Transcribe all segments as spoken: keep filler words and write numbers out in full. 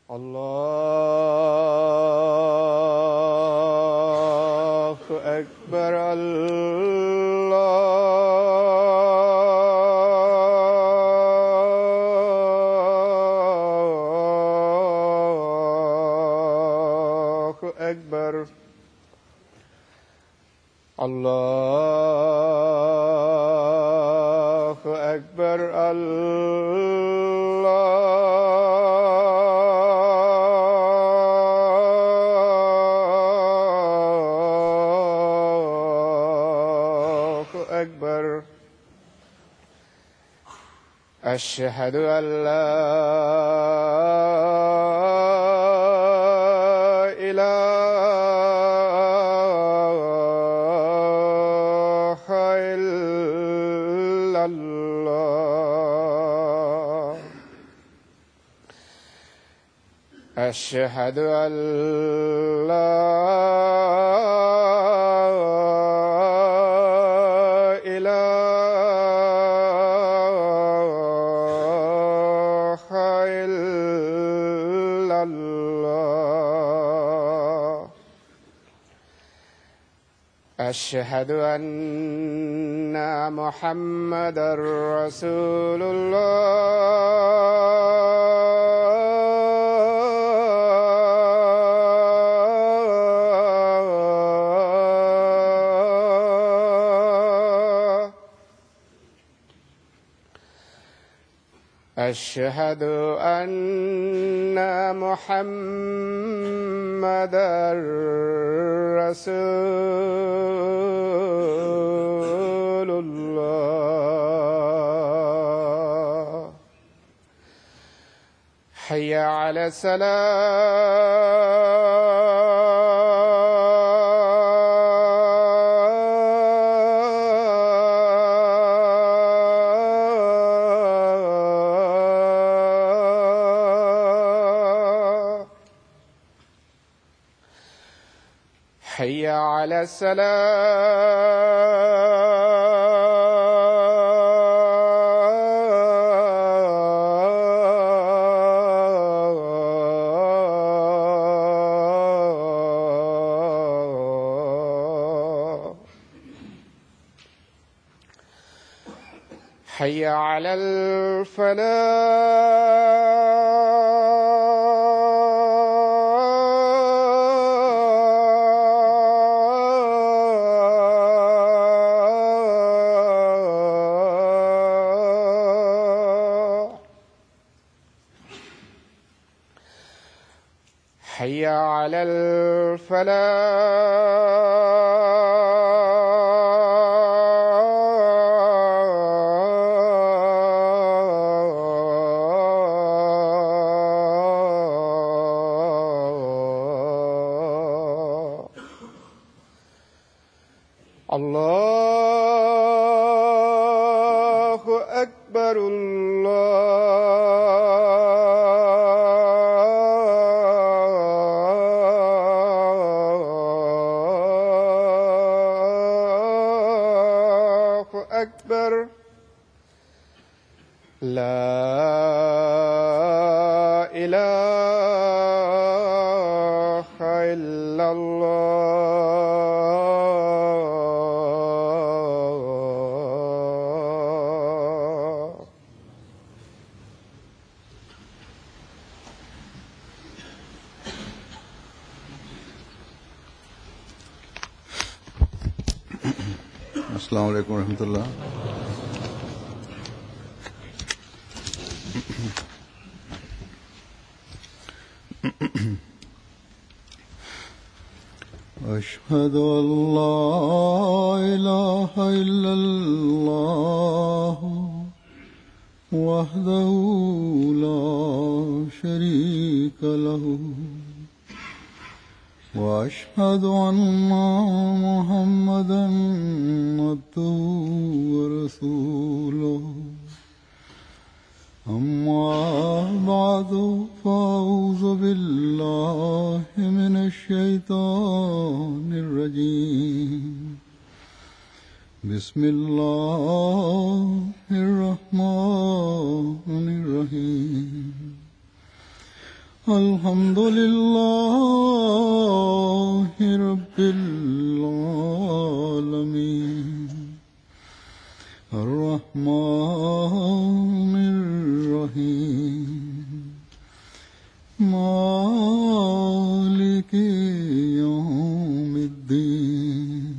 الله أكبر. الله أكبر. الله أكبر. الله أكبر. أشهد أن لا إله إلا الله. أشهد أن لا إله إلا الله. أشهد أن محمدًا رسول الله. أشهد أن محمدًا رسول الله. حي على الصلاة. حي على الصلاة. حي على الفلاح. حي على الفلاح. الله أكبر. الله أكبر. لا إله إلا الله. अस्सलामु अलैकुम रहमतुल्लाह। أشهد أن لا إله إلا الله وحده لا شريك له وأشهد أن محمدًا عبده ورسوله. أما بعد فأعوذ بالله من الشيطان الرجيم. بسم الله الرحمن الرحيم. الحمد لله رب العالمين الرحمن الرحيم مالك يوم الدين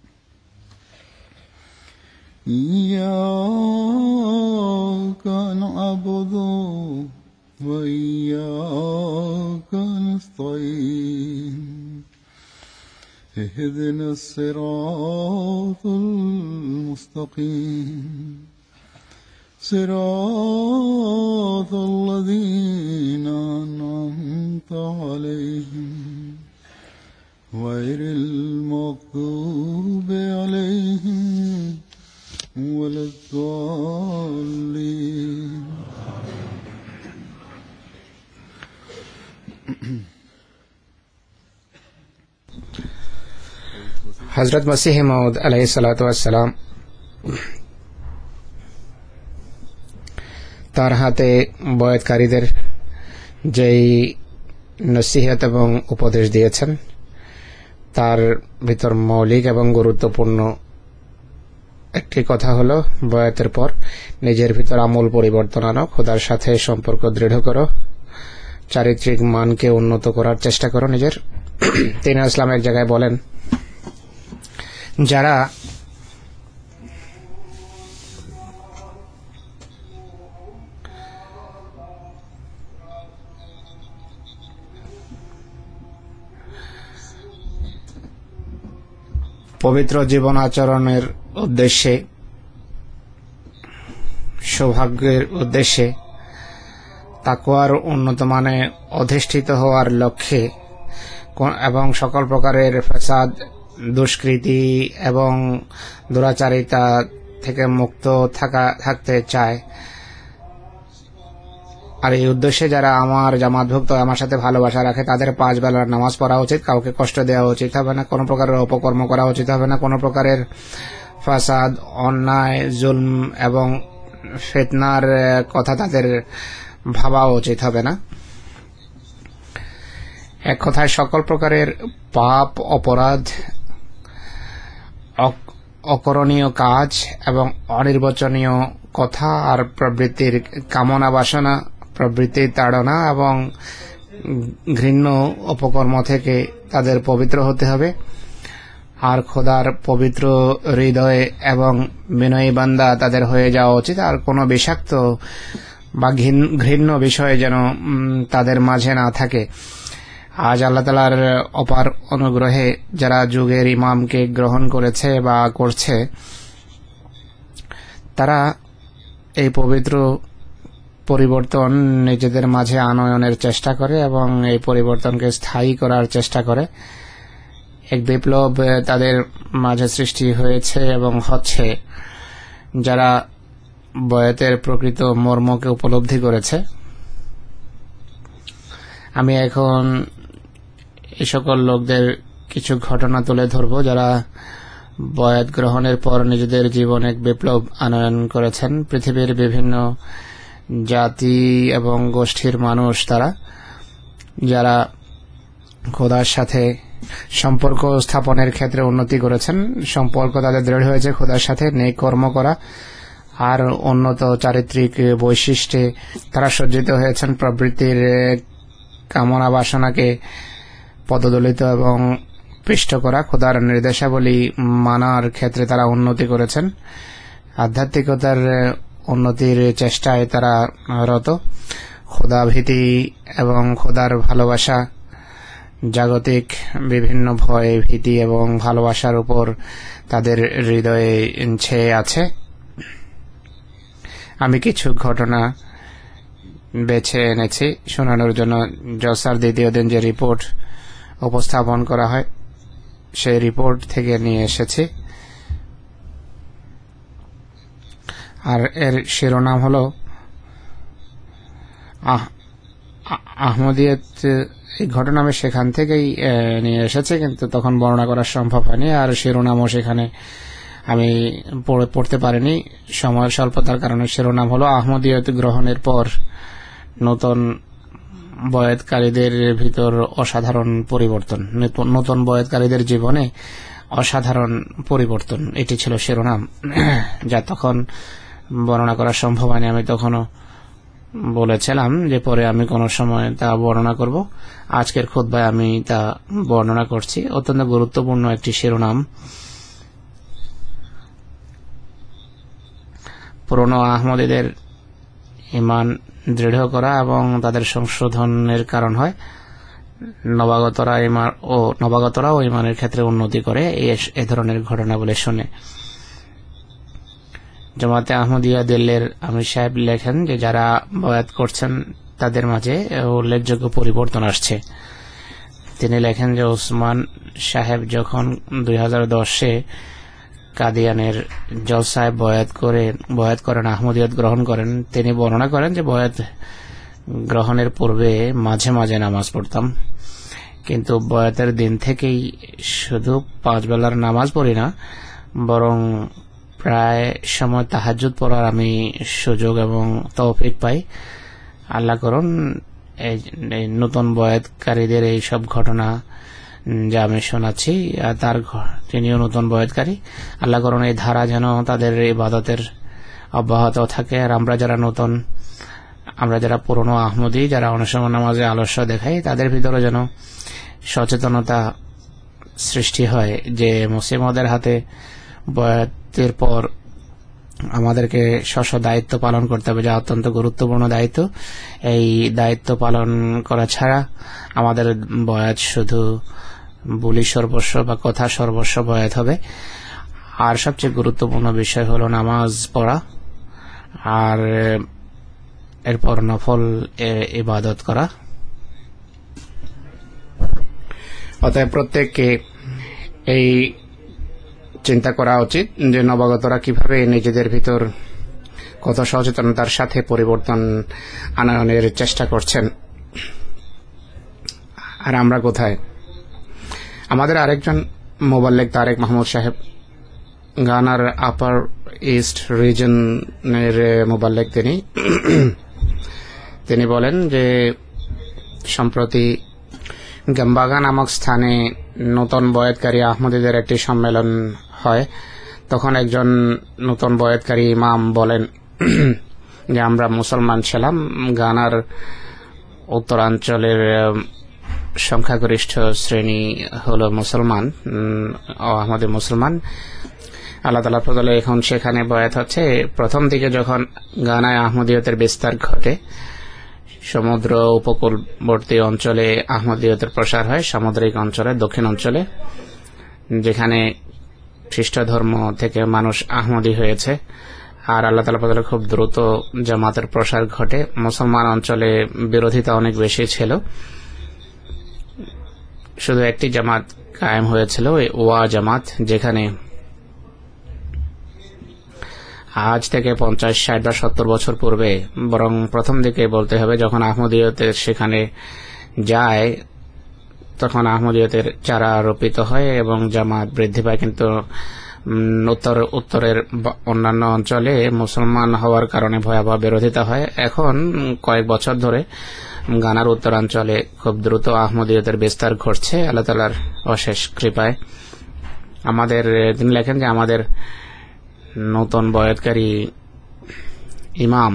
إياك نعبد وإياك نستعين اهدنا الصراط المستقيم صراط الذين أنعمت عليهم غير المغضوب عليهم ولا الضالين. হযরত মসিহ মাউদ আলাইহিস সালাতু ওয়াস সালাম তার হাতে বয়াতকারীদের যেই নসিহত এবং উপদেশ দিয়েছেন তার ভিতর মৌলিক এবং গুরুত্বপূর্ণ একটি কথা হলো বয়াতের পর নিজের ভিতর আমূল পরিবর্তন আনো, খোদার সাথে সম্পর্ক দৃঢ় করো, চারিত্রিক মানকে উন্নত করার চেষ্টা করো নিজের। তিনি ইসলাম এক জায়গায় বলেন, যারা পবিত্র জীবন আচরণের উদ্দেশ্যে, সৌভাগ্যের উদ্দেশ্যে, তাকওয়ার উন্নত মানে অধিষ্ঠিত হওয়ার লক্ষ্যে এবং সকল প্রকারের ফাসাদ, দুষ্কৃতি এবং দুরাচারিতা থেকে মুক্ত থাকা থাকতে চায়, আর এই উদ্দেশ্যে যারা আমার জামাতভুক্ত, আমার সাথে ভালোবাসা রাখে, তাদের পাঁচ বেলার নামাজ পড়া উচিত, কাউকে কষ্ট দেওয়া উচিত হবে না, কোনো প্রকারের অপকর্ম করা উচিত হবে না, কোনো প্রকারের ফাসাদ, অন্যায়, জুলম এবং ফিতনার কথা তাদের ভাবা উচিত হবে না। এক কথায় সকল প্রকারের পাপ, অপরাধ, অকরণীয় কাজ এবং অনির্বাচনীয় কথা আর প্রবৃত্তির কামনা বাসনা, প্রবৃত্তির তাড়না এবং ঘৃণ্য অপকর্ম থেকে তাদের পবিত্র হতে হবে। আর খোদার পবিত্র হৃদয় এবং বিনয়ী বান্দা তাদের হয়ে যাওয়া উচিত। আর কোনো বিষাক্ত বা ঘৃণ্য বিষয় যেন তাদের মাঝে না থাকে। আজ আল্লাহ তাআলার অপার অনুগ্রহে যারা যুগের ইমামকে গ্রহণ করেছে বা করছে, তারা এই পবিত্র পরিবর্তন নিজেদের মাঝে আনয়নের চেষ্টা করে এবং এই পরিবর্তনকে স্থায়ী করার চেষ্টা করে। এক বিপ্লব তাদের মাঝে সৃষ্টি হয়েছে এবং হচ্ছে, যারা বয়াতের প্রকৃত মর্মকে উপলব্ধি করেছে। আমি এখন এই সকল লোকদের কিছু ঘটনা তুলে ধরব যারা বয়াত গ্রহণের পর নিজেদের জীবন এক বিপ্লব আনয়ন করেছেন। পৃথিবীর বিভিন্ন জাতি এবং গোষ্ঠীর মানুষ তারা, যারা খোদার সাথে সম্পর্ক স্থাপনের ক্ষেত্রে উন্নতি করেছেন। সম্পর্ক তাদের দৃঢ় হয়েছে খোদার সাথে, নেক কর্ম করা আর উন্নত চারিত্রিক বৈশিষ্ট্যে তারা সজ্জিত হয়েছেন। প্রবৃত্তির কামনা বাসনাকে পদদলিত এবং পিষ্ট করা, খোদার নির্দেশাবলী মানার ক্ষেত্রে তারা উন্নতি করেছেন। আধ্যাত্মিকতার উন্নতির চেষ্টায় তারা রত। খোদা ভীতি এবং খোদার ভালোবাসা জাগতিক বিভিন্ন ভয়, ভীতি এবং ভালোবাসার উপর তাদের হৃদয়ে ছেয়ে আছে। আমি কিছু ঘটনা বেছে এনেছি শোনানোর জন্য। জলসার দ্বিতীয় দিন যে রিপোর্ট উপস্থাপন করা হয় সেই রিপোর্ট থেকে নিয়ে এসেছি। আর এর শিরোনাম হলো আহমদিয়ত। এই ঘটনা আমি সেখান থেকেই নিয়ে এসেছি, কিন্তু তখন বর্ণনা করা সম্ভব হয়নি। আর শিরোনামও সেখানে আমি পড়তে পারিনি সময়ের স্বল্পতার কারণে। শিরোনাম হলো আহমদিয়ত গ্রহণের পর নতুন বয়াতকারীদের ভিতর অসাধারণ পরিবর্তন, নতুন বয়াতকারীদের জীবনে অসাধারণ পরিবর্তন, এটি ছিল শিরোনাম, যা তখন বর্ণনা করা সম্ভব হয়নি। আমি তখনও বলেছিলাম যে পরে আমি কোনো সময় তা বর্ণনা করব। আজকের খুতবায় আমি তা বর্ণনা করছি। অত্যন্ত গুরুত্বপূর্ণ একটি শিরোনাম। পুরনো আহমদীদের ঈমান দৃঢ় করা এবং তাদের সংশোধনের কারণ হয়। নবাগতরা ঈমান ও নবাগতরাও ঈমানের ক্ষেত্রে উন্নতি করে এ ধরনের ঘটনাবলী শুনে। জামাতে আহমদিয়া দিল্লির আমির সাহেব লেখেন যে যারা বয়াত করছেন তাদের মাঝে উল্লেখযোগ্য পরিবর্তন আসছে। তিনি লেখেন যে ওসমান সাহেব যখন দুই হাজার দশে কাদিয়ানের জলসায় বয়াত করে বয়াত করেন, আহমদিয়ত গ্রহণ করেন, তিনি বর্ণনা করেন যে বয়াত গ্রহণের পূর্বে মাঝে মাঝে নামাজ পড়তাম, কিন্তু বয়াতের দিন থেকেই শুধু পাঁচ বেলার নামাজ পড়ি না, বরং প্রায় সময় তাহাজ্জুদ পড়ার আমি সুযোগ এবং তৌফিক পাই। আল্লাহ করুন এই নতুন বয়াতকারীদের এই সব ঘটনা যা আমি শোনাচ্ছি, তার তিনিও নতুন বয়াতকারী। আল্লাহ করুন এই ধারা যেন তাদের ইবাদতের অব্যাহত থাকে। আর আমরা যারা নতুন, আমরা যারা পুরনো আহমদী, যারা অনেক সময় নামাজে আলস্য দেখাই, তাদের ভিতরে যেন সচেতনতা সৃষ্টি হয় যে মুসলিমদের হাতে বয়াতের পর আমাদেরকে স্ব দায়িত্ব পালন করতে হবে, যা অত্যন্ত গুরুত্বপূর্ণ দায়িত্ব। এই দায়িত্ব পালন করা ছাড়া আমাদের বয়াত শুধু বুলি সর্বস্ব বা কথা সর্বস্ব বয়াত হবে। আর সবচেয়ে গুরুত্বপূর্ণ বিষয় হলো নামাজ পড়া আর এরপর নফল ইবাদত করা। অতএব প্রত্যেককে এই চিন্তা করা উচিত যে নবাগতরা কিভাবে নিজেদের ভিতর কত সচেতনতার সাথে পরিবর্তন আনয়নের চেষ্টা করছেন, আর আমরা কোথায়। আমাদের আরেকজন মোবাল্লেগ তারেক মাহমুদ সাহেব, গানার আপার ইস্ট রিজনের মোবাল্লেগ, তিনি তিনি বলেন যে সম্প্রতি গাম্বাগা নামক স্থানে নতুন বয়াতকারী আহমদীদের একটি সম্মেলন হয়। তখন একজন নতুন বয়াতকারী ইমাম বলেন যে আমরা মুসলমান ছিলাম, গানার উত্তরাঞ্চলের সংখ্যাগরিষ্ঠ শ্রেণী হলো মুসলমান, আহমদী মুসলমান। আল্লাহ তাআলার ফজলে এখন সেখানে বয়াত হচ্ছে। প্রথম দিকে যখন গানায় আহমদীয়তের বিস্তার ঘটে, সমুদ্র উপকূলবর্তী অঞ্চলে আহমদীয়তের প্রসার হয়, সামুদ্রিক অঞ্চলে, দক্ষিণ অঞ্চলে, যেখানে খ্রিস্ট ধর্ম থেকে মানুষ আহমদী হয়েছে। আর আল্লাহ তাআলার ফজলে খুব দ্রুত জামাতের প্রসার ঘটে। মুসলমান অঞ্চলে বিরোধিতা অনেক বেশি ছিল। শুধু একটি জামাত কায়েম হয়েছিল, ওয়া জামাত, যেখানে আজ থেকে পঞ্চাশ ষাট বা সত্তর বছর পূর্বে, বরং প্রথম দিকে বলতে হবে, যখন আহমদীয়তের সেখানে যায় তখন আহমদীয়তের চারা রোপিত হয় এবং জামাত বৃদ্ধি পায়। কিন্তু উত্তর উত্তরের অন্যান্য অঞ্চলে মুসলমান হওয়ার কারণে ভয়াবহ বিরোধিতা হয়। এখন কয়েক বছর ধরে গানার উত্তরাঞ্চলে খুব দ্রুত আহমদীয়তের বিস্তার ঘটছে আল্লাহ তাআলার অশেষ কৃপায়। আমাদের তিনি লেখেন যে আমাদের নতুন বয়াতকারী ইমাম,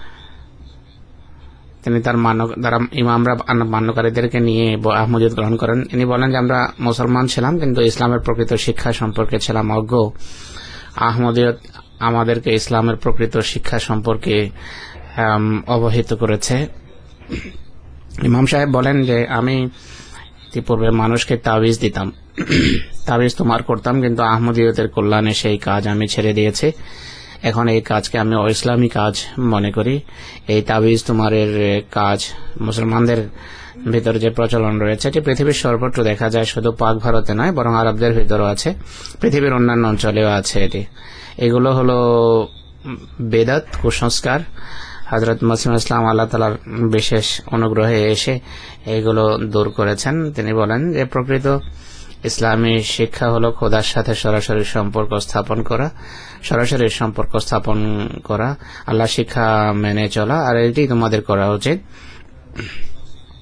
তিনি তার মান্য দ্বারা ইমামরা মান্যকারীদেরকে নিয়ে আহমদীয়ত গ্রহণ করেন। ইনি বলেন যে আমরা মুসলমান ছিলাম কিন্তু ইসলামের প্রকৃত শিক্ষা সম্পর্কে ছিলাম অজ্ঞ। আহমদীয়ত আমাদেরকে ইসলামের প্রকৃত শিক্ষা সম্পর্কে অবহিত করেছে। ইমাম সাহেব বলেন যে আমি ইতিপূর্বে মানুষকে তাবিজ দিতাম, তাবিজ তোমার করতাম, কিন্তু আহমদীয়তের কল্যাণে সেই কাজ আমি ছেড়ে দিয়েছি। এখন এই কাজকে আমি অইসলামী কাজ মনে করি। এই তাবিজ তোমারের কাজ মুসলমানদের ভিতর যে প্রচলন রয়েছে, এটি পৃথিবীর সর্বত্র দেখা যায়, শুধু পাক ভারতে নয় বরং আরবদের ভিতরও আছে, পৃথিবীর অন্যান্য অঞ্চলেও আছে। এটি এগুলো হলো বেদাত, কুসংস্কার। হযরত মসিহ ইসলাম আল্লাহ তাআলার বিশেষ অনুগ্রহে এসে এগুলো দূর করেছেন। তিনি বলেন যে প্রকৃত ইসলামী শিক্ষা হলো খোদার সাথে সরাসরি সম্পর্ক স্থাপন করা, সরাসরি সম্পর্ক স্থাপন করা, আল্লাহ শিক্ষা মেনে চলা, আর এটি তোমাদের করা উচিত।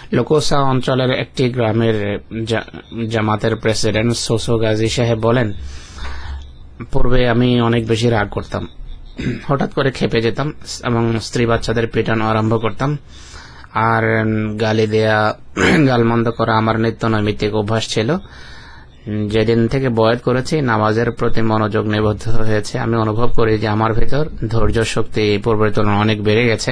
লোকোসা অঞ্চলের একটি গ্রামের জামাতের প্রেসিডেন্ট সোসো গাজী সাহেব বলেন, পূর্বে আমি অনেক বেশি রাগ করতাম, হঠাৎ করে খেপে যেতাম এবং স্ত্রী বাচ্চাদের পেটানো আরম্ভ করতাম, আর গালি দেয়া গালমন্দ করা আমার নিত্য নৈমিত্তিক অভ্যাস ছিল। যেদিন থেকে বয়াত করেছি নামাজের প্রতি মনোযোগ নিবদ্ধ হয়েছে, আমি অনুভব করি যে আমার ভেতর ধৈর্য শক্তি পূর্বের তুলনায় অনেক বেড়ে গেছে।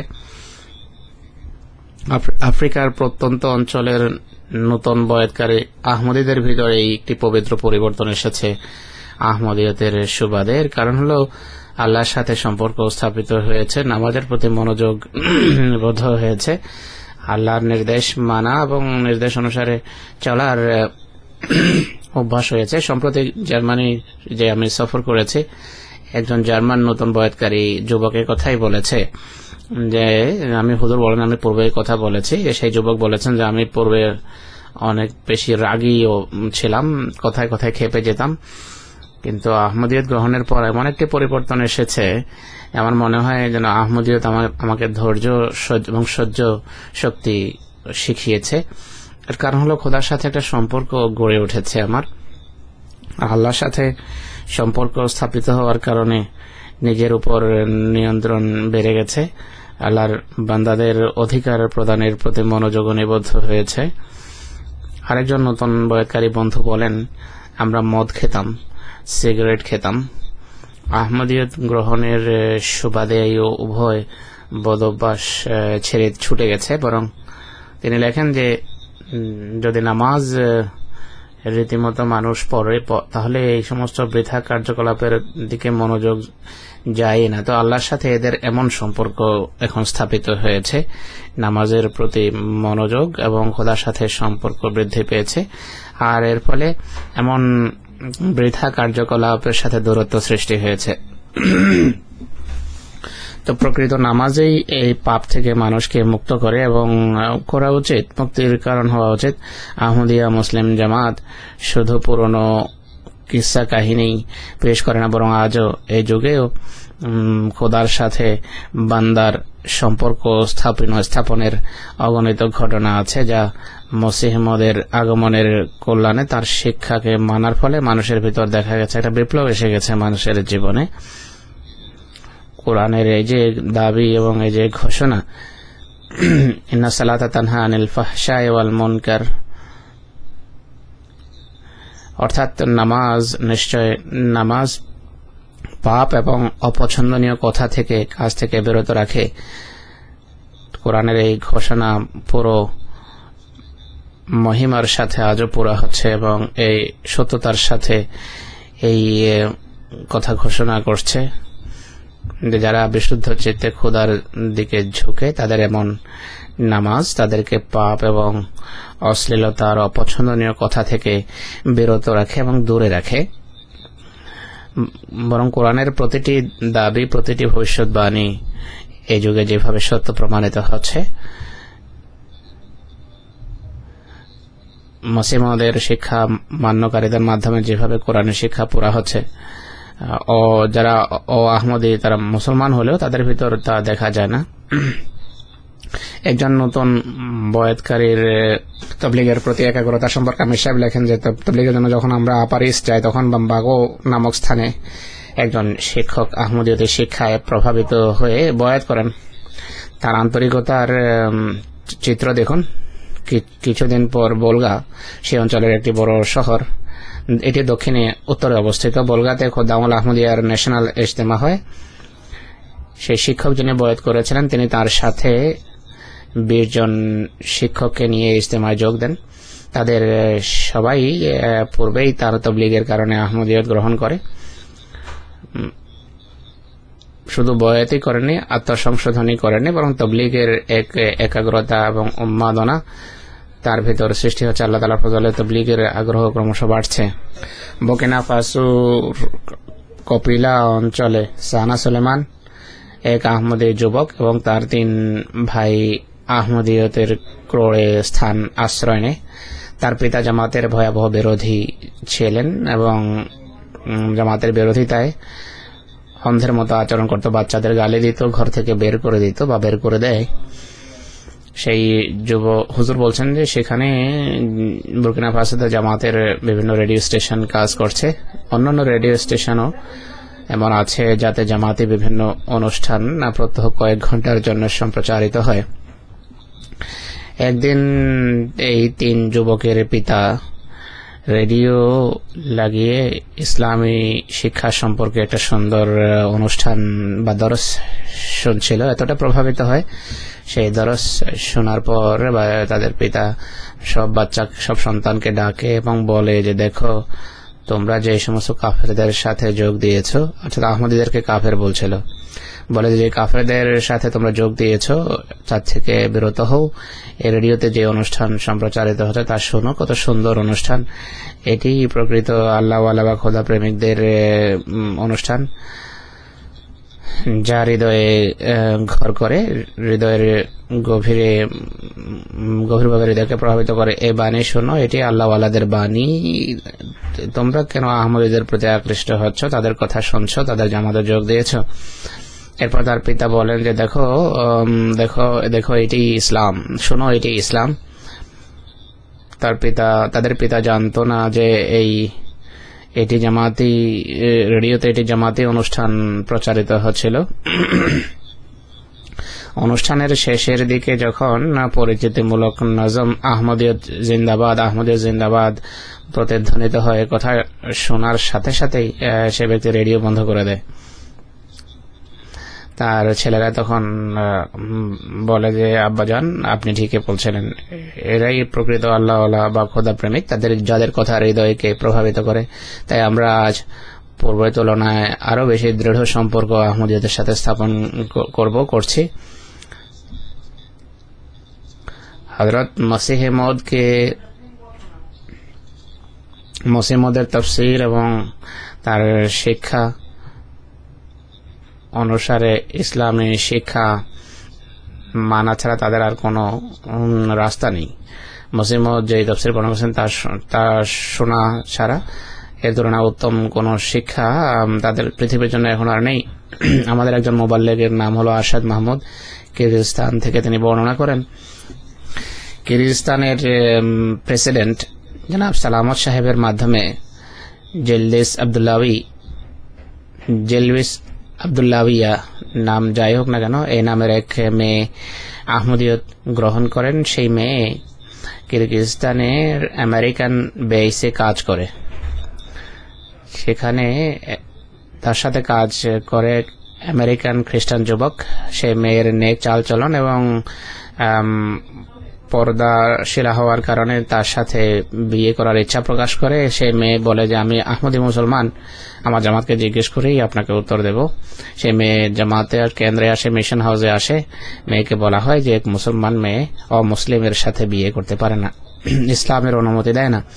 আফ্রিকার প্রত্যন্ত অঞ্চলের নতুন বয়াতকারী আহমদীদের ভিতরে একটি পবিত্র পরিবর্তন এসেছে আহমদিয়তের সুবাদের কারণ হলো আল্লাহর সাথে সম্পর্ক স্থাপিত হয়েছে, নামাজের প্রতি মনোযোগ বোধ হয়েছে, আল্লাহর নির্দেশ মানা এবং নির্দেশ অনুসারে চলার অভ্যাস হয়েছে। সম্প্রতি জার্মানি যে আমি সফর করেছি, একজন জার্মান নতুন বয়াতকারী যুবকের কথাই বলেছে যে আমি হুজুর বলেন আমি পূর্বে কথা বলেছি। সেই যুবক বলেছেন যে আমি পূর্বে অনেক বেশি রাগীও ছিলাম, কথায় কথায় খেপে যেতাম, কিন্তু আহমদিয়ত গ্রহণের পর এমন একটি পরিবর্তন এসেছে, আমার মনে হয় যেন আহমদিয়ত আমাকে ধৈর্য এবং সহ্য শক্তি শিখিয়েছে। এর কারণ হলো খোদার সাথে একটা সম্পর্ক গড়ে উঠেছে আমার, আল্লাহর সাথে সম্পর্ক স্থাপিত হওয়ার কারণে নিজের উপর নিয়ন্ত্রণ বেড়ে গেছে, আল্লাহর বান্দাদের অধিকার প্রদানের প্রতি মনোযোগ নিবদ্ধ হয়েছে। আরেকজন নতুন বয়াতকারী বন্ধু বলেন, আমরা মদ খেতাম, সিগারেট খেতাম, আহমদিয়ত গ্রহণের সুবাদে উভয় বদ অভ্যাস ছেড়ে ছুটে গেছে। বরং তিনি লেখেন যে যদি নামাজ রীতিমতো মানুষ পড়ে তাহলে এই সমস্ত বৃথা কার্যকলাপের দিকে মনোযোগ যায় না। তো আল্লাহর সাথে এদের এমন সম্পর্ক এখন স্থাপিত হয়েছে, নামাজের প্রতি মনোযোগ এবং খোদার সাথে সম্পর্ক বৃদ্ধি পেয়েছে, আর এর ফলে এমন বৃথা কার্যকলাপের সাথে দূরত্ব সৃষ্টি হয়েছে। তো প্রকৃত নামাজেই এই পাপ থেকে মানুষকে মুক্ত করে এবং করা উচিত, মুক্তির কারণ হওয়া উচিত। আহমদিয়া মুসলিম জামাত শুধু পুরনো কিসসা কাহিনী পেশ করে না, বরং আজও এই যুগেও খোদার সাথে বান্দার সম্পর্ক স্থাপন স্থাপনের অগণিত ঘটনা আছে, যা মসিহমদের আগমনের কল্যাণে তার শিক্ষাকে মানার ফলে মানুষের ভিতর দেখা গেছে একটা বিপ্লব এসে গেছে মানুষের জীবনে। কোরআনের এই যে দাবি এবং এই যে ঘোষণা, ইন্না সালাতা তানহা আনিল ফাহশাই ওয়াল মুনকার, অর্থাৎ নামাজ নিশ্চয় নামাজ পাপ এবং অপছন্দনীয় কথা থেকে কাজ থেকে বিরত রাখে। কোরআনের এই ঘোষণা পুরো মহিমার সাথে আজও পুরা হচ্ছে এবং এই সত্যতার সাথে এই কথা ঘোষণা করছে যে যারা বিশুদ্ধ চিত্তে খোদার দিকে ঝুঁকে তাদের এমন নামাজ তাদেরকে পাপ এবং অশ্লীলতার অপছন্দনীয় কথা থেকে বিরত রাখে এবং দূরে রাখে। বরং কোরআনের প্রতিটি দাবি, প্রতিটি ভবিষ্যৎবাণী এই যুগে যেভাবে সত্য প্রমাণিত হচ্ছে, মসিহদের শিক্ষা মান্যকারীদের মাধ্যমে যেভাবে কোরআনের শিক্ষা পুরা হচ্ছে, ও যারা ও আহমদী তারা মুসলমান হলেও তাদের ভিতর তা দেখা যায় না। একজন নতুন বয়াতকারীর তবলিগের প্রতি একাগ্রতা সম্পর্কে আমির সাহেব লেখেন যে তবলিগের জন্য যখন আমরা আপারিস যাই তখন বাম্বাগো নামক স্থানে একজন শিক্ষক আহমদীয়তের শিক্ষায় প্রভাবিত হয়ে বয়াত করেন। তার আন্তরিকতার চিত্র দেখুন। কিছুদিন পর বলগা, সে অঞ্চলের একটি বড় শহর, এটি দক্ষিণে উত্তরে অবস্থিত। বলগাতে খোদামুল আহমদিয়ার ন্যাশনাল ইজতেমা হয়। সেই শিক্ষক যিনি বয়াত করেছিলেন তিনি তার সাথে বিশ জন শিক্ষককে নিয়ে ইজতেমায় যোগ দেন। তাদের সবাই পূর্বেই তার তবলিগের কারণে আহমদিয়ত গ্রহণ করে। শুধু বয়াতই করেনি, আত্মসংশোধনই করেনি, বরং তবলিগের এক একাগ্রতা এবং উন্মাদনা তার ভিতর সৃষ্টি হচ্ছে। আল্লাহ তাআলার ফজলে তবলিগের আগ্রহ ক্রমশ বাড়ছে। বুর্কিনা ফাসোর কপিলা অঞ্চলে সানা সুলেমান এক আহমদী যুবক এবং তার তিন ভাই আহমদিয়তের ক্রোড়ে স্থান আশ্রয় নেয়। তার পিতা জামাতের ভয়াবহ বিরোধী ছিলেন এবং জামাতের বিরোধিতায় অন্ধের মতো আচরণ করত, বাচ্চাদের গালি দিত, ঘর থেকে বের করে দিত বা বের করে দেয়। সেই যুব হুজুর বলছেন যে সেখানে বুর্কিনা ফাসোতে জামাতের বিভিন্ন রেডিও স্টেশন কাজ করছে, অন্যান্য রেডিও স্টেশনও এমন আছে যাতে জামাতে বিভিন্ন অনুষ্ঠান প্রত্যহ কয়েক ঘন্টার জন্য সম্প্রচারিত হয়। একদিন এই তিন যুবকের পিতা রেডিও লাগিয়ে ইসলামী শিক্ষা সম্পর্কে একটা সুন্দর অনুষ্ঠান বা দরস শুনছিল। এতটা প্রভাবিত হয়, সেই দরস শোনার পর বা তাদের পিতা সব বাচ্চা সব সন্তানকে ডাকে এবং বলে যে দেখো তোমরা যে সমস্ত কাফেরদের সাথে যোগ দিয়েছো, অর্থাৎ আহমদীদেরকে কাফের বলছিল, বলে যে কাফেরদের সাথে তোমরা যোগ দিয়েছো তার থেকে বিরত হও, এই রেডিওতে যে অনুষ্ঠান সম্প্রচারিত হচ্ছে তা শোনো, কত সুন্দর অনুষ্ঠান, এটি প্রকৃত আল্লাহওয়ালা বা খোদা প্রেমিকদের অনুষ্ঠান যা হৃদয়ে ঘর করে, হৃদয়ের গভীরে গভীরভাবে হৃদয়কে প্রভাবিত করে। এই বাণী শোনো, এটি আল্লাহওয়ালাদের বাণী, তোমরা কেন আহমদীদের প্রতি আকৃষ্ট হচ্ছ, তাদের কথা শুনছো, তাদের জামাতে যোগ দিয়েছ। এরপর তার পিতা বলেন যে দেখো দেখো দেখো এটি ইসলাম, শোনো এটি ইসলাম। তার পিতা তাদের পিতা জানতো না যে এই এটি জামাতি রেডিওতে এটি জামাতি অনুষ্ঠান প্রচারিত হচ্ছিল। অনুষ্ঠানের শেষের দিকে যখন পরিচিতিমূলক নজম আহমদিয়ত জিন্দাবাদ আহমদিয়ত জিন্দাবাদ প্রতিধ্বনিত হয়, কথা শোনার সাথে সাথেই সে ব্যক্তি রেডিও বন্ধ করে দেয়। তার ছেলেরা তখন বলে যে আব্বাজান আপনি ঠিকই বলছিলেন, এরাই প্রকৃত আল্লাহওয়ালা বা খোদা প্রেমিক, তাদের যাদের কথা হৃদয়কে প্রভাবিত করে। তাই আমরা আজ পূর্বের তুলনায় আরো বেশি দৃঢ় সম্পর্ক আহমদীয়দের সাথে স্থাপন করব করছি। হযরত মসিহ মউদকে মসিহ মউদের তাফসীর এবং তার শিক্ষা অনুসারে ইসলামী শিক্ষা মানা ছাড়া তাদের আর কোনো রাস্তা নেই। মসিহ মউদ যে তাফসীর বর্ণনা করেছেন তা শোনা ছাড়া এর তুলনায় উত্তম কোনো শিক্ষা তাদের পৃথিবীর জন্য এখন আর নেই। আমাদের একজন মুবাল্লিগের নাম হলো আরশাদ মাহমুদ, কিরগিজস্তান থেকে তিনি বর্ণনা করেন, কিরগিজস্তানের প্রেসিডেন্ট জনাব সালামত সাহেবের মাধ্যমে জেলদিস আব্দুল্লাহী জেলবিস আব্দুল্লাহিয়া নাম যাই হোক না কেন, এই নামের এক মেয়ে আহমদিয়ত গ্রহণ করেন। সেই মেয়ে কিরগিজস্তানের আমেরিকান বেসে কাজ করে, সেখানে তার সাথে কাজ করে আমেরিকান খ্রিস্টান যুবক। সেই মেয়ের নেক চালচলন এবং পর্দাশীলা হওয়ার কারণে তার সাথে বিয়ে করার ইচ্ছা প্রকাশ করে। সেই মেয়ে বলে যে আমি আহমদী মুসলমান, আমার জামাতকে জিজ্ঞেস করেই আপনাকে উত্তর দেব। সেই মেয়ে জামাতে কেন্দ্রে আসে, মিশন হাউসে আসে। মেয়েকে বলা হয় যে এক মুসলমান মেয়ে অমুসলিমের সাথে বিয়ে করতে পারে না, ইসলামের অনুমতি দেয় না।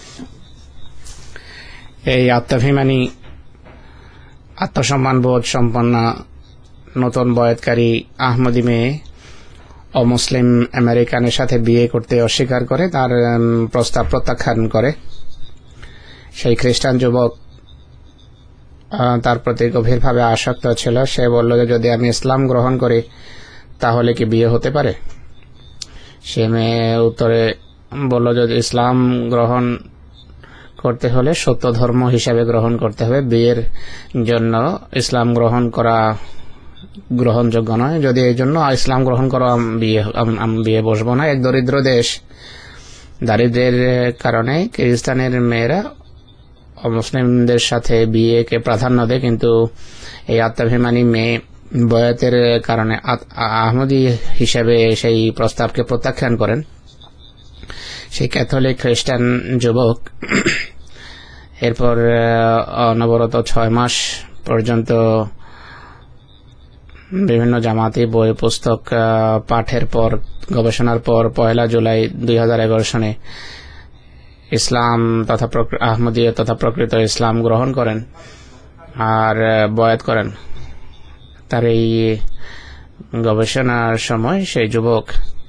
এই আত্মাভিমানী আত্মসম্মান বোধ সম্পন্ন নতুন বয়াতকারী আহমদী মেয়ে অমুসলিম আমেরিকানের সাথে বিয়ে করতে অস্বীকার করে, তার প্রস্তাব প্রত্যাখ্যান করে। সেই খ্রিস্টান যুবক তার প্রতি গভীরভাবে আসক্ত ছিল। সে বলল যে যদি আমি ইসলাম গ্রহণ করি তাহলে কি বিয়ে হতে পারে? সে মেয়ে উত্তরে বলল যদি ইসলাম গ্রহণ করতে হলে সত্য ধর্ম হিসাবে গ্রহণ করতে হবে, বিয়ের জন্য ইসলাম গ্রহণ করা গ্রহণযোগ্য নয়। যদি এই জন্য ইসলাম গ্রহণ করো বিয়ে আমি বিয়ে বসবো না। এক দরিদ্র দেশ, দারিদ্রের কারণে কিরগিজস্তানের মেয়েরা অমুসলিমদের সাথে বিয়েকে প্রাধান্য দেয়, কিন্তু এই আত্মাভিমানী মেয়ে বয়াতের কারণে আহমদী হিসেবে সেই প্রস্তাবকে প্রত্যাখ্যান করেন। সেই ক্যাথলিক খ্রিস্টান যুবক এরপর অনবরত ছয় মাস পর্যন্ত বিভিন্ন জামাতি বই পুস্তক পাঠের পর গবেষণার পর পয়লা জুলাই দুই হাজার এগারো সনে ইসলাম তথা আহমদীয় তথা প্রকৃত ইসলাম গ্রহণ করেন আর বয়াত করেন। তার এই গবেষণার সময় সেই যুবক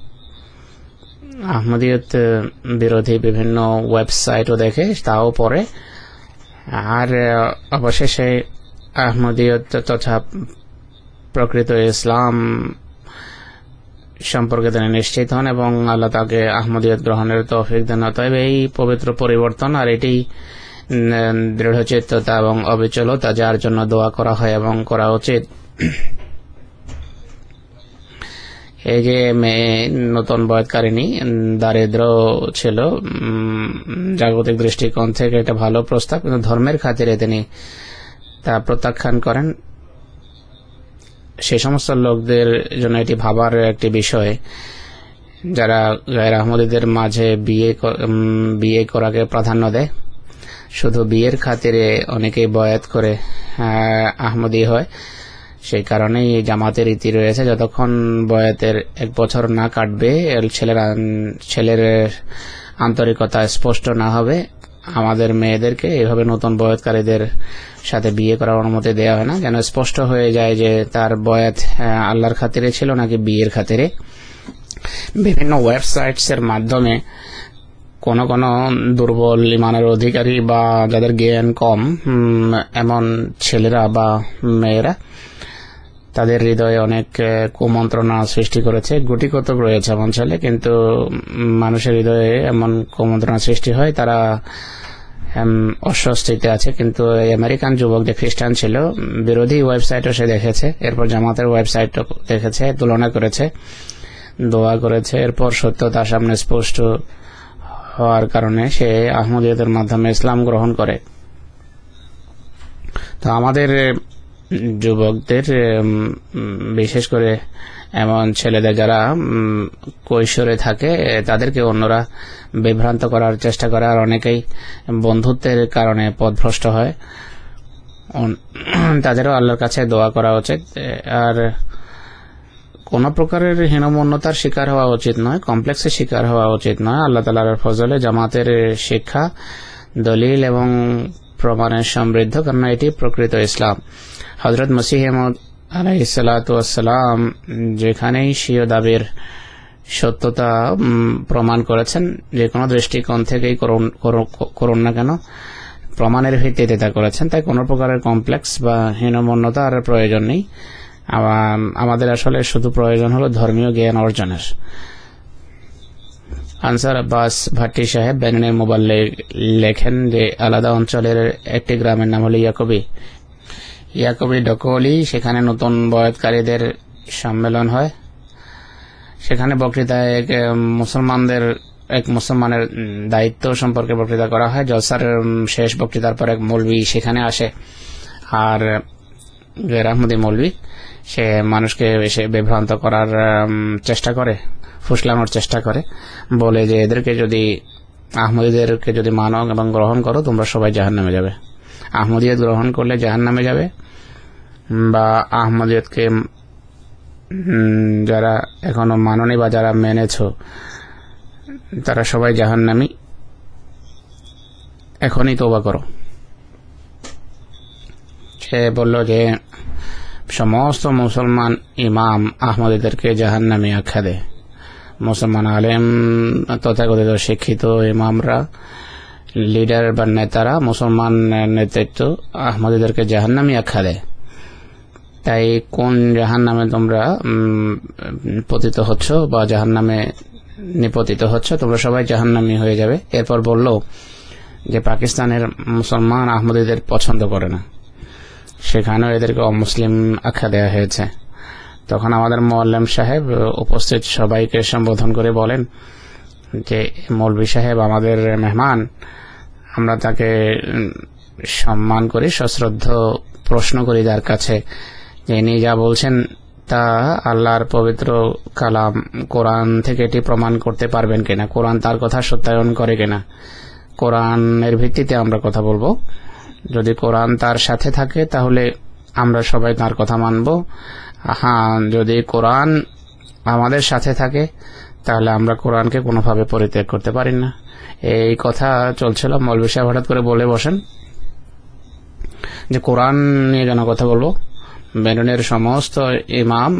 আহমদীয়ত বিরোধী বিভিন্ন ওয়েবসাইটও দেখে, তাও পড়ে, আর অবশেষে আহমদীয়ত তথা প্রকৃত ইসলাম সম্পর্কে তিনি নিশ্চিত হন এবং আল্লাহ তাকে আহমদিয়ত গ্রহণের তৌফিক দেন। অতএব এই পবিত্র পরিবর্তন আর এটি দৃঢ়চিত্ততা এবং অবিচলতা যার জন্য দোয়া করা হয় এবং করা উচিত। এই যে মেয়ে নতুন বয়ৎকারিণী দারিদ্র ছিল, জাগতিক দৃষ্টিকোণ থেকে এটা ভালো প্রস্তাব, কিন্তু ধর্মের খাতিরে তিনি তা প্রত্যাখ্যান করেন। সে সমস্ত লোকদের জন্য এটি ভাবার একটি বিষয় যারা গায়র আহমদীদের মাঝে বিয়ে বিয়ে করাকে প্রাধান্য দেয়। শুধু বিয়ের খাতিরে অনেকেই বয়াত করে আহমদী হয়। সেই কারণেই জামাতের রীতি রয়েছে, যতক্ষণ বয়াতের এক বছর না কাটবে, ছেলের ছেলের আন্তরিকতা স্পষ্ট না হবে, আমাদের মেয়েদেরকে এইভাবে নতুন বয়াতকারীদের সাথে বিয়ে করার অনুমতি দেওয়া হয় না, যেন স্পষ্ট হয়ে যায় যে তার বয়াত আল্লাহর খাতিরে ছিল নাকি বিয়ের খাতিরে। বিভিন্ন ওয়েবসাইটস এর মাধ্যমে কোন কোন দুর্বল ইমানের অধিকারী বা যাদের জ্ঞান কম এমন ছেলেরা বা মেয়েরা তাদের হৃদয়ে অনেক কুমন্ত্রণা সৃষ্টি করেছে। গুটিকতক রয়েছে এমন ছেলে, কিন্তু মানুষের হৃদয়ে এমন কুমন্ত্রণা সৃষ্টি হয়, তারা অস্বস্তিতে আছে। কিন্তু এই আমেরিকান যুবক যে খ্রিস্টান ছিল, বিরোধী ওয়েবসাইটও সে দেখেছে, এরপর জামাতের ওয়েবসাইটও দেখেছে, তুলনা করেছে, দোয়া করেছে, এরপর সত্য তার সামনে স্পষ্ট হওয়ার কারণে সে আহমদিয়তের মাধ্যমে ইসলাম গ্রহণ করে। তো আমাদের যুবকদের, বিশেষ করে এমন ছেলেদের যারা কৈশোরে থাকে, তাদেরকে অন্যরা বিভ্রান্ত করার চেষ্টা করে, আর অনেকেই বন্ধুত্বের কারণে পথভ্রষ্ট হয়। তাদেরও আল্লাহর কাছে দোয়া করা উচিত। আর কোন প্রকারের হীনমন্যতার শিকার হওয়া উচিত নয়, কমপ্লেক্সের শিকার হওয়া উচিত নয়। আল্লাহ তাআলার ফজলে জামাতের শিক্ষা দলিল এবং প্রমাণের সমৃদ্ধ, কারণ এটি প্রকৃত ইসলাম। হযরত মসিহ মাউদ আলাইহিস সালাতু ওয়াস সালাম যেখানেই স্বীয় দাবির সত্যতা প্রমাণ করেছেন, যে কোনো দৃষ্টিকোণ থেকেই করুন না কেন, প্রমাণের ভিত্তিতে তা করেছেন। তাই কোনো প্রকারের কমপ্লেক্স বা হীনমন্যতার প্রয়োজন নেই। আমাদের আসলে শুধু প্রয়োজন হলো ধর্মীয় জ্ঞান অর্জনের। আনসার আব্বাস ভাট্টি সাহেব বেনিনের মোবাল্লিগ লেখেন যে আলাদা অঞ্চলের একটি গ্রামের নাম হলো ইয়াকুবি ইয়াকুবি ডকোলি। সেখানে নতুন বয়াতকারীদের সম্মেলন হয়। সেখানে বক্তৃতায় এক মুসলমানদের এক মুসলমানের দায়িত্ব সম্পর্কে বক্তৃতা করা হয়। জলসার শেষ বক্তৃতার পর এক মৌলবি সেখানে আসে, আর গায়র আহমদী মৌলবি সে মানুষকে এসে বিভ্রান্ত করার চেষ্টা করে, ফুসলানোর চেষ্টা করে, বলে যে এদেরকে যদি আহমদীদেরকে যদি মানো এবং গ্রহণ করো, তোমরা সবাই জাহান্নামে যাবে। আহমদিয়ত গ্রহণ করলে জাহান্নামে যাবে, বা আহমদিয়তকে যারা এখনো মাননি বা যারা মেনেছো তারা সবাই জাহান্নামী, এখনই তওবা করো। সে বলল যে সমস্ত মুসলমান ইমাম আহমদীদেরকে জাহান্নামী আখ্যা দেয়। মুসলমান আলেম তথাকথিত শিক্ষিত ইমামরা, লিডার বা নেতারা, মুসলমান নেতৃত্ব আহমদীদেরকে জাহান্নামী আখ্যা দেয়। তাই কোন জাহান্নামে তোমরা পতিত হচ্ছ বা জাহান্নামে নিপতিত হচ্ছ, তোমরা সবাই জাহান্নামী হয়ে যাবে। এরপর বলল যে পাকিস্তানের মুসলমান আহমদীদের পছন্দ করে না, সেখানেও এদেরকে অমুসলিম আখ্যা দেওয়া হয়েছে। তখন আমাদের মোয়াল্লেম সাহেব উপস্থিত সবাইকে সম্বোধন করে বলেন যে মৌলভী সাহেব আমাদের মেহমান, আমরা তাকে সম্মান করি, সশ্রদ্ধ প্রশ্ন করি তার কাছে যে ইনি যা বলছেন তা আল্লাহর পবিত্র কালাম কোরআন থেকে এটি প্রমাণ করতে পারবেন কিনা, কোরআন তার কথা সত্যায়ন করে কিনা। কোরআনের ভিত্তিতে আমরা কথা বলবো। যদি কোরআন তার সাথে থাকে তাহলে আমরা সবাই তার কথা মানব। হ্যাঁ, যদি কোরআন আমাদের সাথে থাকে তাহলে আমরা কোরআনকে কোনোভাবে পরিত্যাগ করতে পারি না। এই কথা চলছিল। মৌলভী সাহেব হঠাৎ করে বলে বসেন যে কোরআন নিয়ে যেন কথা বলবো। বেনুনের সমস্ত ইমাম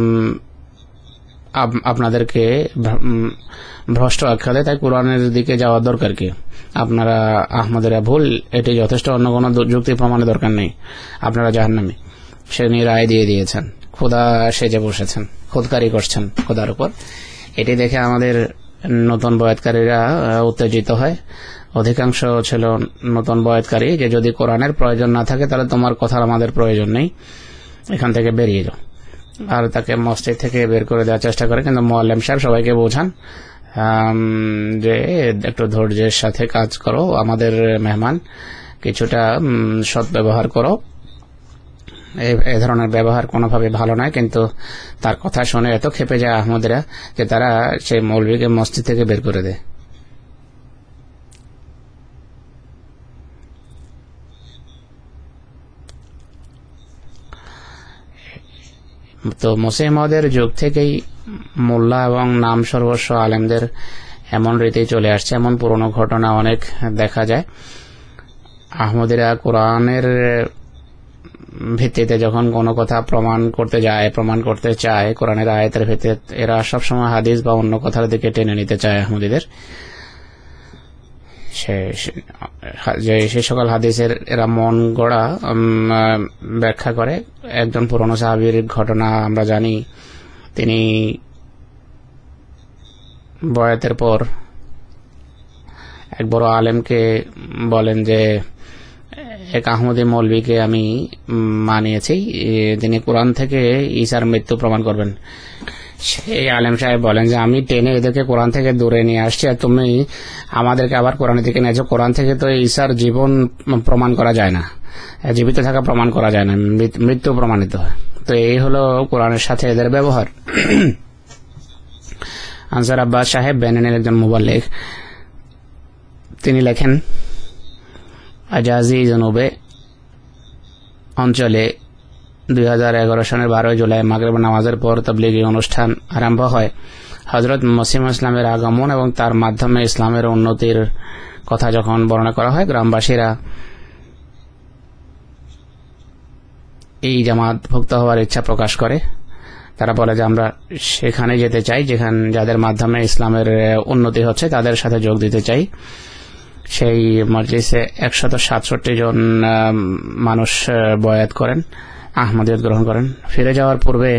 আপনাদেরকে ভ্রষ্ট আখ্যা দেয়, তাই কোরআনের দিকে যাওয়ার দরকার কি? আপনারা আহমদেরা ভুল, এটি যথেষ্ট, অন্য কোনো যুক্তি প্রমাণের দরকার নেই, আপনারা জাহান্নামী। সে নিয়ে রায় দিয়ে দিয়েছেন। খোদা সেজে বসেছেন, খোদকারি করছেন খোদার উপর। এটি দেখে আমাদের নতুন বয়াতকারীরা উত্তেজিত হয়। অধিকাংশ ছিল নতুন বয়াতকারী যে যদি কোরআনের প্রয়োজন না থাকে তাহলে তোমার কথার আমাদের প্রয়োজন নেই, এখান থেকে বেরিয়ে যাও, আর তাকে মসজিদ থেকে বের করে দেওয়ার চেষ্টা করে। কিন্তু মুআল্লিম সাহেব সবাইকে বোঝান যে একটু ধৈর্যের সাথে কাজ করো, আমাদের মেহমান, কিছুটা সৎ ব্যবহার করো। এই ধরনের ব্যবহার কোনোভাবে ভালো নয়। কিন্তু তার কথা শুনে এত ক্ষেপে যায় আহমদীরা যে তারা সেই মৌলভীকে মসজিদ থেকে বের করে দেয়। তো মসিহ মওউদের যুগ থেকেই মোল্লা এবং নাম সর্বস্ব আলেমদের এমন রীতি চলে আসছে, এমন পুরনো ঘটনা অনেক দেখা যায়। আহমদীরা কোরআনের ভিত্তিতে যখন কোনো কথা প্রমাণ করতে যায়, প্রমাণ করতে চায় কোরআনের আয়াতের ভিত্তিতে, এরা সবসময় হাদিস বা অন্য কথার দিকে টেনে নিতে চায় আহমদীদের। যে সে সকল হাদিসের এরা মন গড়া ব্যাখ্যা করে। একজন পুরনো সাহাবীর ঘটনা আমরা জানি, তিনি বয়াতের পর এক বড় আলেমকে বলেন যে এক আহমদী মৌলভীকে আমি মানিয়েছি, তিনি কোরআন থেকে ঈসার মৃত্যু প্রমাণ করবেন। সেই আলেম সাহেব বলেন যে আমি টেনে এদেরকে কোরআন থেকে দূরে নিয়ে আসছি, আর তুমি আমাদেরকে আবার কোরআনের দিকে নিয়েছো। কোরআন থেকে তো ঈসার জীবন প্রমাণ করা যায় না, জীবিত থাকা প্রমাণ করা যায় না, মৃত্যু প্রমাণিত হয়। তো এই হলো কোরআনের সাথে এদের ব্যবহার। আনসার আব্বাস সাহেব বেনিনের একজন মুবাল্লিগ, তিনি লেখেন আজাজি জনুবে অঞ্চলে দুই হাজার এগারো সনের বারোই জুলাই মাগরিব নামাজের পর তাবলীগী অনুষ্ঠান আরম্ভ হয়। হযরত মসিহ ইসলামের আগমন এবং তার মাধ্যমে ইসলামের উন্নতির কথা যখন বর্ণনা করা হয়, গ্রামবাসীরা এই জামাতভুক্ত হওয়ার ইচ্ছা প্রকাশ করে। তারা বলে যে আমরা সেখানে যেতে চাই যেখানে যাদের মাধ্যমে ইসলামের উন্নতি হচ্ছে, তাদের সাথে যোগ দিতে চাই। সেই মজলিসে একশত সাতষট্টি জন মানুষ বয়াত করেন, আহমদিয়ত গ্রহণ করেন। ফিরে যাওয়ার পূর্বে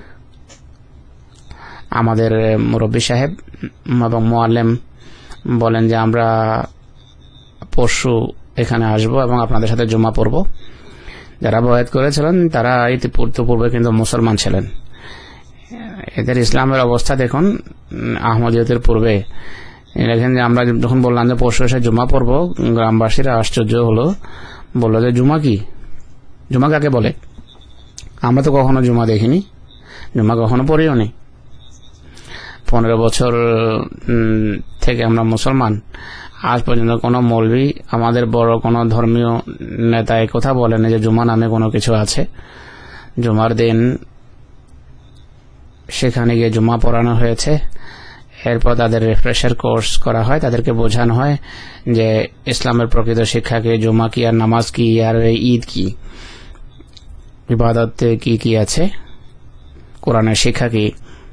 আমাদের মুরব্বী সাহেব এবং মুআল্লিম বলেন যে আমরা পরশু এখানে আসব এবং আপনাদের সাথে জুমা পড়ব। যারা বয়াত করেছিলেন তারা ইতিপূর্বে কিন্তু মুসলমান ছিলেন। এদের ইসলামের অবস্থা দেখুন। আহমদিয়তের পূর্বে দেখেন যে আমরা যখন বললাম যে পরশু এসে জুমা পড়ব, গ্রামবাসীরা আশ্চর্য হলো, বললো যে জুমা কি, জুমা কাকে বলে? আমরা তো কখনো জুমা দেখিনি, জুমা কখনো পড়িও নি। পনেরো বছর থেকে আমরা মুসলমান, আজ পর্যন্ত কোনো মৌলভী আমাদের বড় কোনো ধর্মীয় নেতা এই কথা বলেন যে জুমা নামে কোনো কিছু আছে। জুমার দিন সেখানে গিয়ে জুমা পড়ানো হয়েছে, এরপর তাদের রিফ্রেশার কোর্স করা হয়, তাদেরকে বোঝানো হয় যে ইসলামের প্রকৃত শিক্ষা কি, জুমা কি, আর নামাজ কি, আর ঈদ কি, ইবাদত কি কি আছে, কোরআনের শিক্ষা কি।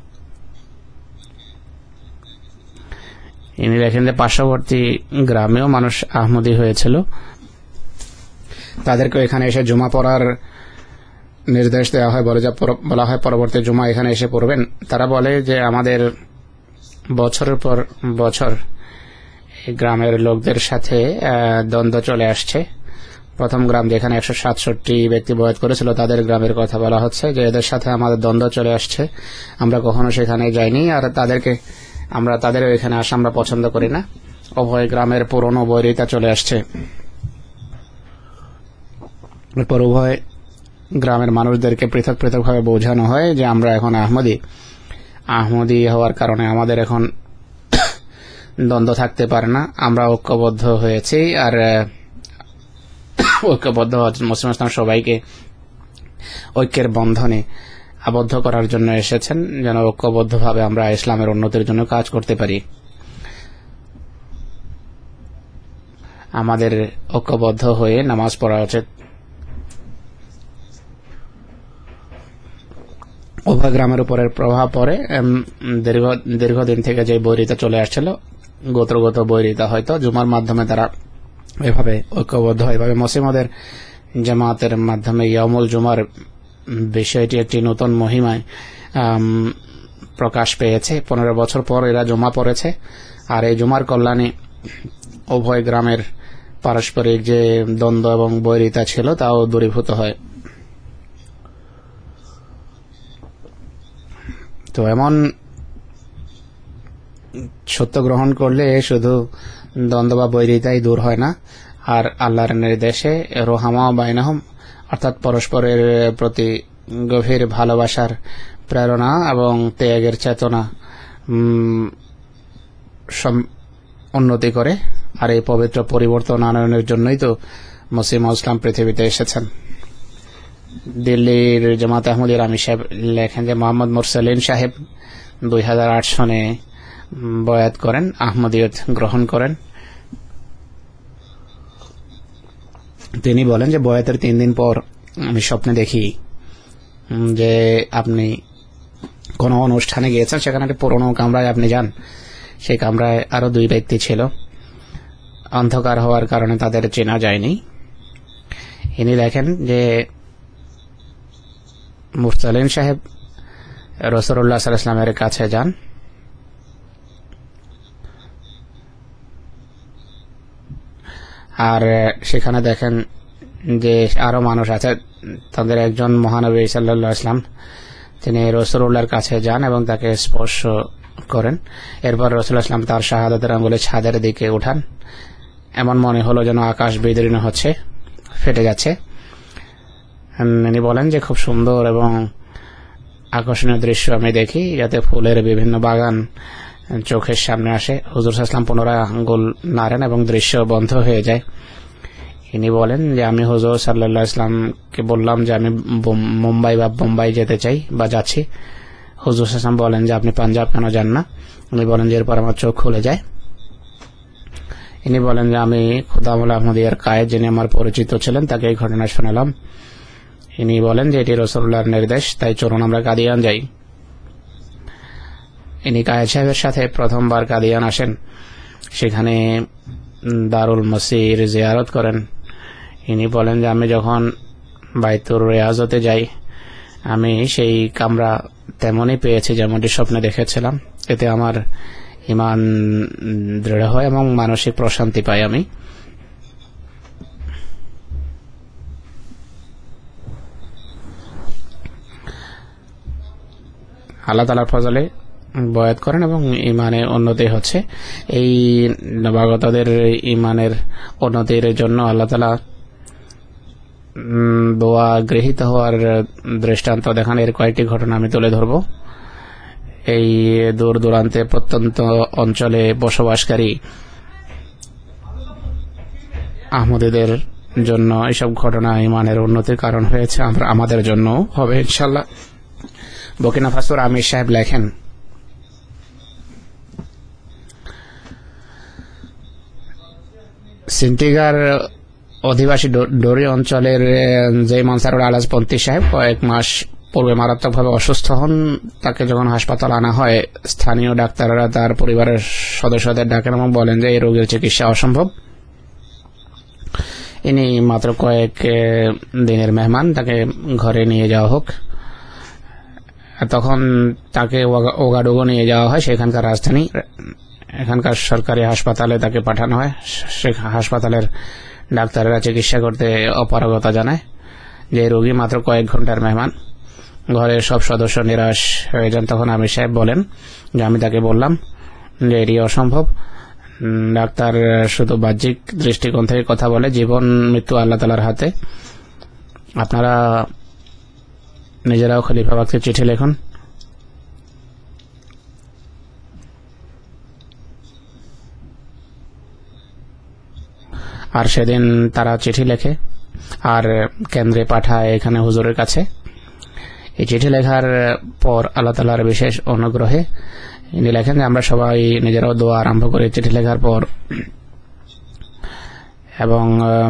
ইনি দেখেন যে পার্শ্ববর্তী গ্রামেও মানুষ আহমদী হয়েছিল, তাদেরকে এখানে এসে জুমা পড়ার নির্দেশ দেওয়া হয়, বলে যা বলা হয় পরবর্তী জুমা এখানে এসে পড়বেন। তারা বলে যে আমাদের বছরের পর বছর এই গ্রামের লোকদের সাথে দ্বন্দ্ব চলে আসছে। প্রথম গ্রাম যেখানে একশো সাতষট্টি ব্যক্তি বয়াত করেছিল তাদের গ্রামের কথা বলা হচ্ছে যে এদের সাথে আমাদের দ্বন্দ্ব চলে আসছে, আমরা কখনো সেখানে যাইনি, আর তাদেরকে আমরা তাদের এখানে আসা আমরা পছন্দ করি না। উভয় গ্রামের পুরনো বৈরিতা চলে আসছে। এরপর উভয় গ্রামের মানুষদেরকে পৃথক পৃথকভাবে বোঝানো হয় যে আমরা এখন আহমদী, আহমদী হওয়ার কারণে আমাদের এখন দ্বন্দ্ব থাকতে পারে না, আমরা ঐক্যবদ্ধ হয়েছি। আর ঐক্যবদ্ধ মুসলিম ইসলাম সবাইকে ঐক্যের বন্ধনে আবদ্ধ করার জন্য এসেছেন, যেন ঐক্যবদ্ধভাবে আমরা ইসলামের উন্নতির জন্য কাজ করতে পারি। আমাদের ঐক্যবদ্ধ হয়ে নামাজ পড়া উচিত। উভয় গ্রামের উপরের প্রভাব পড়ে। দীর্ঘ দীর্ঘদিন থেকে যে বৈরিতা চলে আসছিল, গোত্রগত বৈরিতা, হয়তো জুমার মাধ্যমে তারা এভাবে ঐক্যবদ্ধ হয়। এভাবে মুসলিমদের জামাতের মাধ্যমে ইয়ামুল জুমার বিষয়টি একটি নতুন মহিমায় প্রকাশ পেয়েছে। পনেরো বছর পর এরা জমা পড়েছে, আর এই জমার কল্যাণে উভয় গ্রামের পারস্পরিক যে দ্বন্দ্ব এবং বৈরিতা ছিল তাও দূরীভূত হয়। তো এমন সত্য গ্রহণ করলে শুধু দ্বন্দ্ব বা বৈরিতাই দূর হয় না, আর আল্লাহর নির্দেশে রোহামা বাইনাহুম অর্থাৎ পরস্পরের প্রতি গভীর ভালোবাসার প্রেরণা এবং ত্যাগের চেতনা উন্নতি করে। আর এই পবিত্র পরিবর্তন আনয়নের জন্যই তো মুসলিম ইসলাম পৃথিবীতে এসেছেন। দিল্লির জামাত আহমদিয়ার আমির সাহেব লেখেন যে মোহাম্মদ মুরসালিন সাহেব দুই হাজার আট সনে বয়াত করেন, আহমদিয়ত গ্রহণ করেন। তিনি বলেন যে বয়াতের তিন দিন পর আমি স্বপ্নে দেখি যে আপনি কোনো অনুষ্ঠানে গিয়েছেন, সেখানে একটা পুরোনো কামরায় আপনি যান। সেই কামরায় আরো দুই ব্যক্তি ছিল, অন্ধকার হওয়ার কারণে তাদের চেনা যায়নি। ইনি দেখেন যে মুরসালিন সাহেব রাসূলুল্লাহ সাল্লাল্লাহু আলাইহি ওয়াসাল্লামের কাছে যান, আর সেখানে দেখেন যে আরো মানুষ আছে। তাদের একজন মহানবী সাল্লাল্লাহু আলাইহি ওয়াসাল্লাম তিনি রাসূলুল্লাহর কাছে যান এবং তাকে স্পর্শ করেন। এরপর রাসূলুল্লাহ সাল্লাল্লাহু আলাইহি ওয়াসাল্লাম তার শাহাদাতের আঙ্গুলে ছাদের দিকে উঠান। এমন মনে হলো যেন আকাশ বিদীর্ণ হচ্ছে, ফেটে যাচ্ছে। তিনি বলেন যে খুব সুন্দর এবং আকর্ষণীয় দৃশ্য আমি দেখি, যাতে ফুলের বিভিন্ন বাগান চোখের সামনে আসে। হুজুর সাল্লাল্লাহু আলাইহি ওয়াসাল্লাম পুনরায় আঙ্গুল নাড়েন এবং দৃশ্য বন্ধ হয়ে যায়। ইনি বলেন যে আমি হুজুর সাল্লাল্লাহু আলাইহি ওয়াসাল্লামকে বললাম যে আমি মুম্বাই বা বোম্বাই যেতে চাই বা যাচ্ছি। হুজুর সাল্লাল্লাহু আলাইহি ওয়াসাল্লাম বলেন যে আপনি পাঞ্জাব কেন যান না? উনি বলেন যে এরপর আমার চোখ খুলে যায়। ইনি বলেন যে আমি খুদামুল আহমদিয়ার কায়েদ, যিনি আমার পরিচিত ছিলেন, তাকে এই ঘটনা শোনালাম। ইনি বলেন যে এটি রাসূলুল্লাহর নির্দেশ, তাই চলুন আমরা কাদিয়ান যাই। ইনি কায়েদ সাহেবের সাথে প্রথমবার কাদিয়ান আসেন, সেখানে দারুল মসির জিয়ারত করেন। ইনি বলেন যে আমি যখন বাইতুর রিয়াজতে যাই, আমি সেই কামরা তেমনই পেয়েছি যেমনটি স্বপ্নে দেখেছিলাম। এতে আমার ঈমান দৃঢ় হয় এবং মানসিক প্রশান্তি পাই আমি। আল্লাহ তাআলার ফজলে বয়াত করেন এবং ঈমানে উন্নতি হচ্ছে। এই নবাগতদের ঈমানের উন্নতির জন্য আল্লাহ তাআলা দোয়া গৃহীত হওয়ার দৃষ্টান্ত দেখান। এর কয়েকটি ঘটনা আমি তুলে ধরব। এই দূর দূরান্তে প্রত্যন্ত অঞ্চলে বসবাসকারী আহমদীদের জন্য এসব ঘটনা ঈমানের উন্নতির কারণ হয়েছে, আমরা আমাদের জন্য হবে ইনশাআল্লাহ। বুর্কিনা ফাসোর আমির সাহেব লেখেন, সিন্টিগার অধিবাসী ডোরি অঞ্চলের যে মনসারুল আলাজপন্থী সাহেব কয়েক মাস পূর্বে মারাত্মকভাবে অসুস্থ হন। তাকে যখন হাসপাতাল আনা হয়, স্থানীয় ডাক্তাররা তার পরিবারের সদস্যদের ডাকেন এবং বলেন যে এই রোগীর চিকিৎসা অসম্ভব। ইনি মাত্র কয়েক দিনের মেহমান, তাকে ঘরে নিয়ে যাওয়া হোক। তখন তাকে ওগাডোগো নিয়ে যাওয়া হয়, সেখানকার রাজধানী, এখানকার সরকারি হাসপাতালে তাকে পাঠানো হয়। সে হাসপাতালের ডাক্তাররা চিকিৎসা করতে অপারগতা জানায় যে রোগী মাত্র কয়েক ঘন্টার মেহমান। ঘরের সব সদস্য নিরাশ হয়ে যান। তখন আমির সাহেব বলেন যে আমি তাকে বললাম যে এটি অসম্ভব। ডাক্তার শুধু বাহ্যিক দৃষ্টিকোণ থেকে কথা বলে, জীবন মৃত্যু আল্লাহ তাআলার হাতে। আপনারা নিজেরাও খলিফা বাগকে চিঠি লিখুন। আর সেদিন তারা চিঠি লেখে আর কেন্দ্রে পাঠায় এখানে হুজুরের কাছে। এই চিঠি লেখার পর আল্লাহ তাআলার বিশেষ অনুগ্রহে ইনি লেখেন যে আমরা সবাই নিজেরাও দোয়া আরম্ভ করি চিঠি লেখার পর, এবং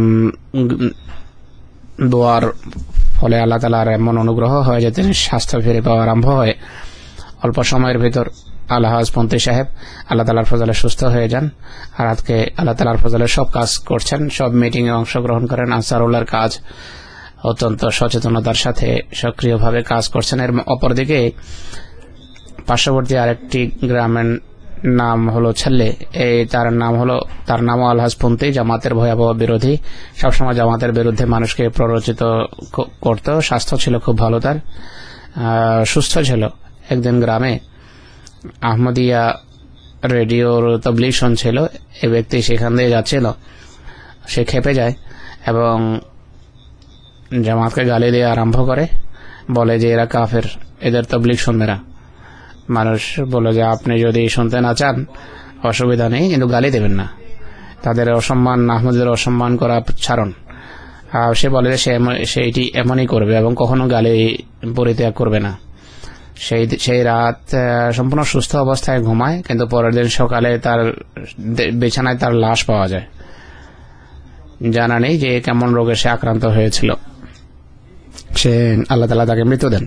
দোয়ার ফলে আল্লাহ তাআলার এমন অনুগ্রহ হয় যে তিনি স্বাস্থ্য ফিরে পাওয়া আরম্ভ হয়। অল্প সময়ের ভিতর আলহাজপন্থী সাহেব আল্লাহ তাআলার ফজলে সুস্থ হয়ে যান। আর আজকে আল্লাহ তাআলার ফজলে সব কাজ করছেন, সব মিটিং এ অংশগ্রহণ করেন, আনসারুল্লাহর কাজ, অত্যন্ত সচেতনতার সাথে সক্রিয়ভাবে কাজ করছেন। এর অপরদিকে পার্শ্ববর্তী আরেকটি গ্রামের নাম হলো ছেলে, এই তার নাম হলো তার নামও আলহাজ পুন্তি, জামাতের ভয়াবহ বিরোধী, সবসময় জামাতের বিরুদ্ধে মানুষকে প্ররোচিত করত। স্বাস্থ্য ছিল খুব ভালো, তার সুস্থ ছিল। একদিন গ্রামে আহমদিয়া রেডিওর তবলিগ শুনছিল, এ ব্যক্তি সেখান দিয়ে যাচ্ছিল, সে খেপে যায় এবং জামাতকে গালি দিয়ে আরম্ভ করে, বলে যে এরা কাফের, এদের তবলিগ শুনবে না। মানুষ বলে যে আপনি যদি শুনতে না চান অসুবিধা নেই, কিন্তু গালি দেবেন না, তাদের অসম্মান, আহমদের অসম্মান করা ছাড়ুন। সে বলে যে সে সেইটি এমনই করবে এবং কখনো গালি পরিত্যাগ করবে না। সেই সেই রাত সম্পূর্ণ সুস্থ অবস্থায় ঘুমায়, কিন্তু পরের দিন সকালে তার বিছানায় তার লাশ পাওয়া যায়। জানা নেই যে কেমন রোগে সে আক্রান্ত হয়েছিল। সে আল্লাহ তাআলা তাকে মৃত্যু দেন।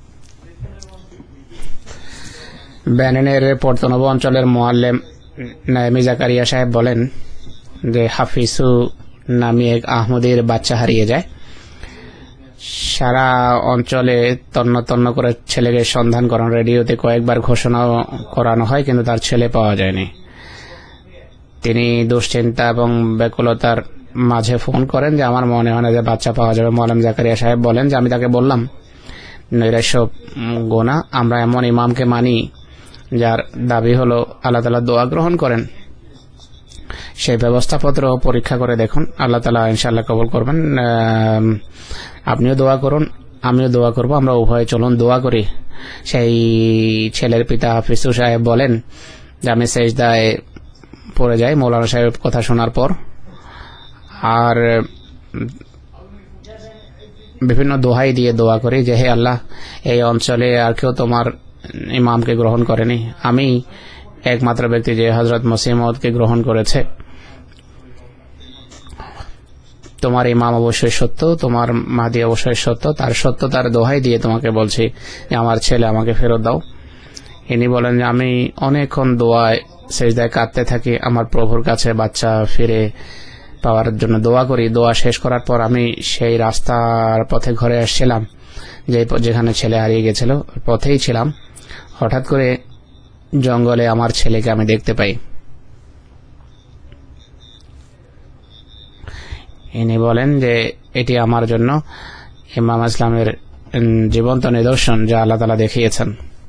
ব্যানেনের পর্তনব অঞ্চলের মোয়াল্লেম নায়েমি জাকারিয়া সাহেব বলেন যে হাফিজু নামে এক আহমদের বাচ্চা হারিয়ে যায়। সারা অঞ্চলে তন্ন তন্ন করে ছেলেকে সন্ধান করান, রেডিওতে কয়েকবার ঘোষণা করানো হয়, কিন্তু তার ছেলে পাওয়া যায়নি। তিনি দুশ্চিন্তা এবং ব্যাকুলতার মাঝে ফোন করেন যে আমার মনে হয় না যে বাচ্চা পাওয়া যাবে। মোয়াল্লেম জাকারিয়া সাহেব বলেন যে আমি তাকে বললাম, নৈরাশ্য গোনা, আমরা এমন ইমামকে মানি যার দাবি হলো আল্লাহ তাআলা দোয়া গ্রহণ করেন। সেই ব্যবস্থাপত্র পরীক্ষা করে দেখুন, আল্লাহ তাআলা ইনশাআল্লাহ কবুল করবেন। আপনিও দোয়া করুন, আমিও দোয়া করব, আমরা উভয়ে চলুন দোয়া করি। সেই ছেলের পিতা হাফিজু সাহেব বলেন যে আমি সেজদায় পড়ে যাই মৌলানা সাহেব কথা শোনার পর, আর বিভিন্ন দোহাই দিয়ে দোয়া করি যে হে আল্লাহ, এই অঞ্চলে আর কেউ তোমার ইমামকে গ্রহণ করেনি, আমি একমাত্র ব্যক্তি যে হযরত মসিহ মাউদকে গ্রহণ করেছে। তোমার ইমাম অবশ্যই সত্য, তোমার মাহদী অবশ্যই সত্য, তার সত্যতার দোহাই দিয়ে তোমাকে বলছি যে আমার ছেলে আমাকে ফেরত দাও। ইনি বলেন যে আমি অনেকক্ষণ দোয়ায় সেজদায় কাঁদতে থাকি, আমার প্রভুর কাছে বাচ্চা ফিরে পাওয়ার জন্য দোয়া করি। দোয়া শেষ করার পর আমি সেই রাস্তার পথে ঘরে আসছিলাম যে যেখানে ছেলে হারিয়ে গেছিল, পথেই ছিলাম। হঠাৎ করে জঙ্গলে আমার ছেলেকে আমি দেখতে পাই। ইনি বলেন যে এটি আমার জন্য ইমাম ইসলামের জীবন্ত নিদর্শন যা আল্লাহ তাআলা দেখিয়েছেন।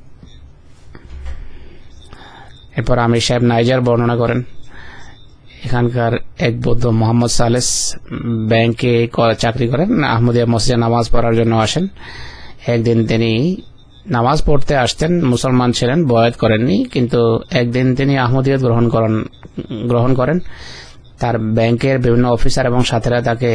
এরপর আমির সাহেব নাইজার বর্ণনা করেন, এখানকার এক বৌদ্ধ মোহাম্মদ সালেস ব্যাংকে চাকরি করেন, আহমদিয়া মসজিদে নামাজ পড়ার জন্য আসেন। একদিন তিনি নামাজ পড়তে আসতেন, মুসলমান ছিলেন, বয়াত করেননি, কিন্তু একদিন তিনি আহমদিয়ত গ্রহণ করেন গ্রহণ করেন তার ব্যাংকের বিভিন্ন অফিসার এবং সাথীরা তাকে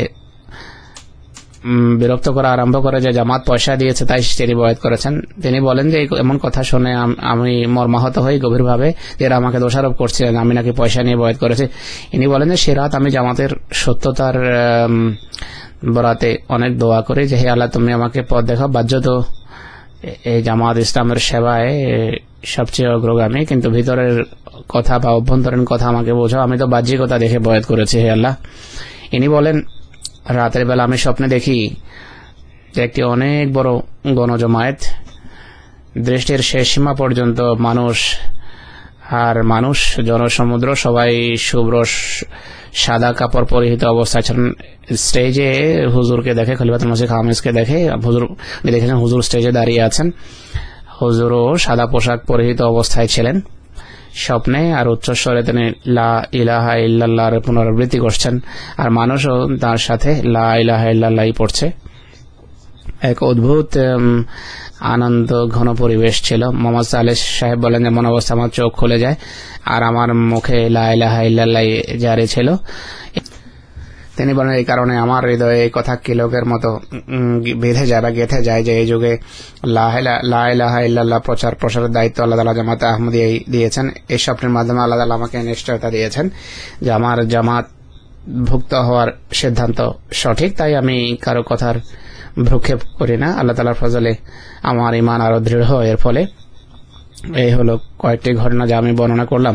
বিরক্ত করা আরম্ভ করে যে জামাত পয়সা দিয়েছে তাই তিনি বয়াত করেছেন। তিনি বলেন যে এমন কথা শুনে আমি মর্মাহত হই গভীরভাবে, এরা আমাকে দোষারোপ করছিলেন আমি নাকি পয়সা নিয়ে বয়াত করেছি। ইনি বলেন যে সে রাত আমি জামাতের সত্যতার বরাতে অনেক দোয়া করি যে হে আল্লাহ, তুমি আমাকে পথ দেখাও। বাহ্যত এই জামাত ইসলামের সেবায় সবচেয়ে অগ্রগামী, কিন্তু ভিতরের কথা বা অভ্যন্তরীণ কথা আমাকে বোঝাও, আমি তো বাহ্যিকতা দেখে বয়াত করেছি হে আল্লাহ। ইনি বলেন রাতের বেলা আমি স্বপ্নে দেখি যে একটি অনেক বড় গণজমায়েত, দৃষ্টির শেষ সীমা পর্যন্ত মানুষ আর মানুষ, জনসমুদ্র, সবাই শুভ্র সাদা কাপড় পরিহিত অবস্থায় ছিলেন। স্টেজে হুজুরকে দেখে, খলিফাতুল মসিহ খামেসকে দেখে, হুজুর দেখেছেন হুজুর স্টেজে দাঁড়িয়ে আছেন, হুজুরও সাদা পোশাক পরিহিত অবস্থায় ছিলেন স্বপ্নে, আর উচ্চস্বরে তিনি লা ইলাহা ইল্লাল্লাহর পুনরাবৃত্তি করছেন, আর মানুষও তার সাথে লা ইলাহা ইল্লাল্লাহ পড়ছে। এক অদ্ভুত আনন্দ ঘন পরিবেশ ছিল। মোহাম্মদ সালেহ সাহেব বলেন যে মন অবস্থা আমার চোখ খুলে যায় আর আমার মুখে লা ইলাহা ইল্লাল্লাহ জারি ছিল। তিনি বলেন এই কারণে আমার হৃদয়ে এই কথা কিলকের মতো বেঁধে যায় বা গেঁথে যায় যে এই যুগে লা ইলাহা ইল্লাল্লাহ প্রচার প্রসারের দায়িত্ব আল্লাহ তাআলা জামাতে আহমদিয়া দিয়েছেন। এই স্বপ্নের মাধ্যমে আল্লাহ তাআলা আমাকে নিশ্চয়তা দিয়েছেন যে আমার জামাত ভুক্ত হওয়ার সিদ্ধান্ত সঠিক, তাই আমি কারো কথার ভ্রুক্ষেপ করি না। আল্লাহ তাআলার ফজলে আমার ঈমান আরো দৃঢ়। এর ফলে এই হলো কয়েকটি ঘটনা যা আমি বর্ণনা করলাম,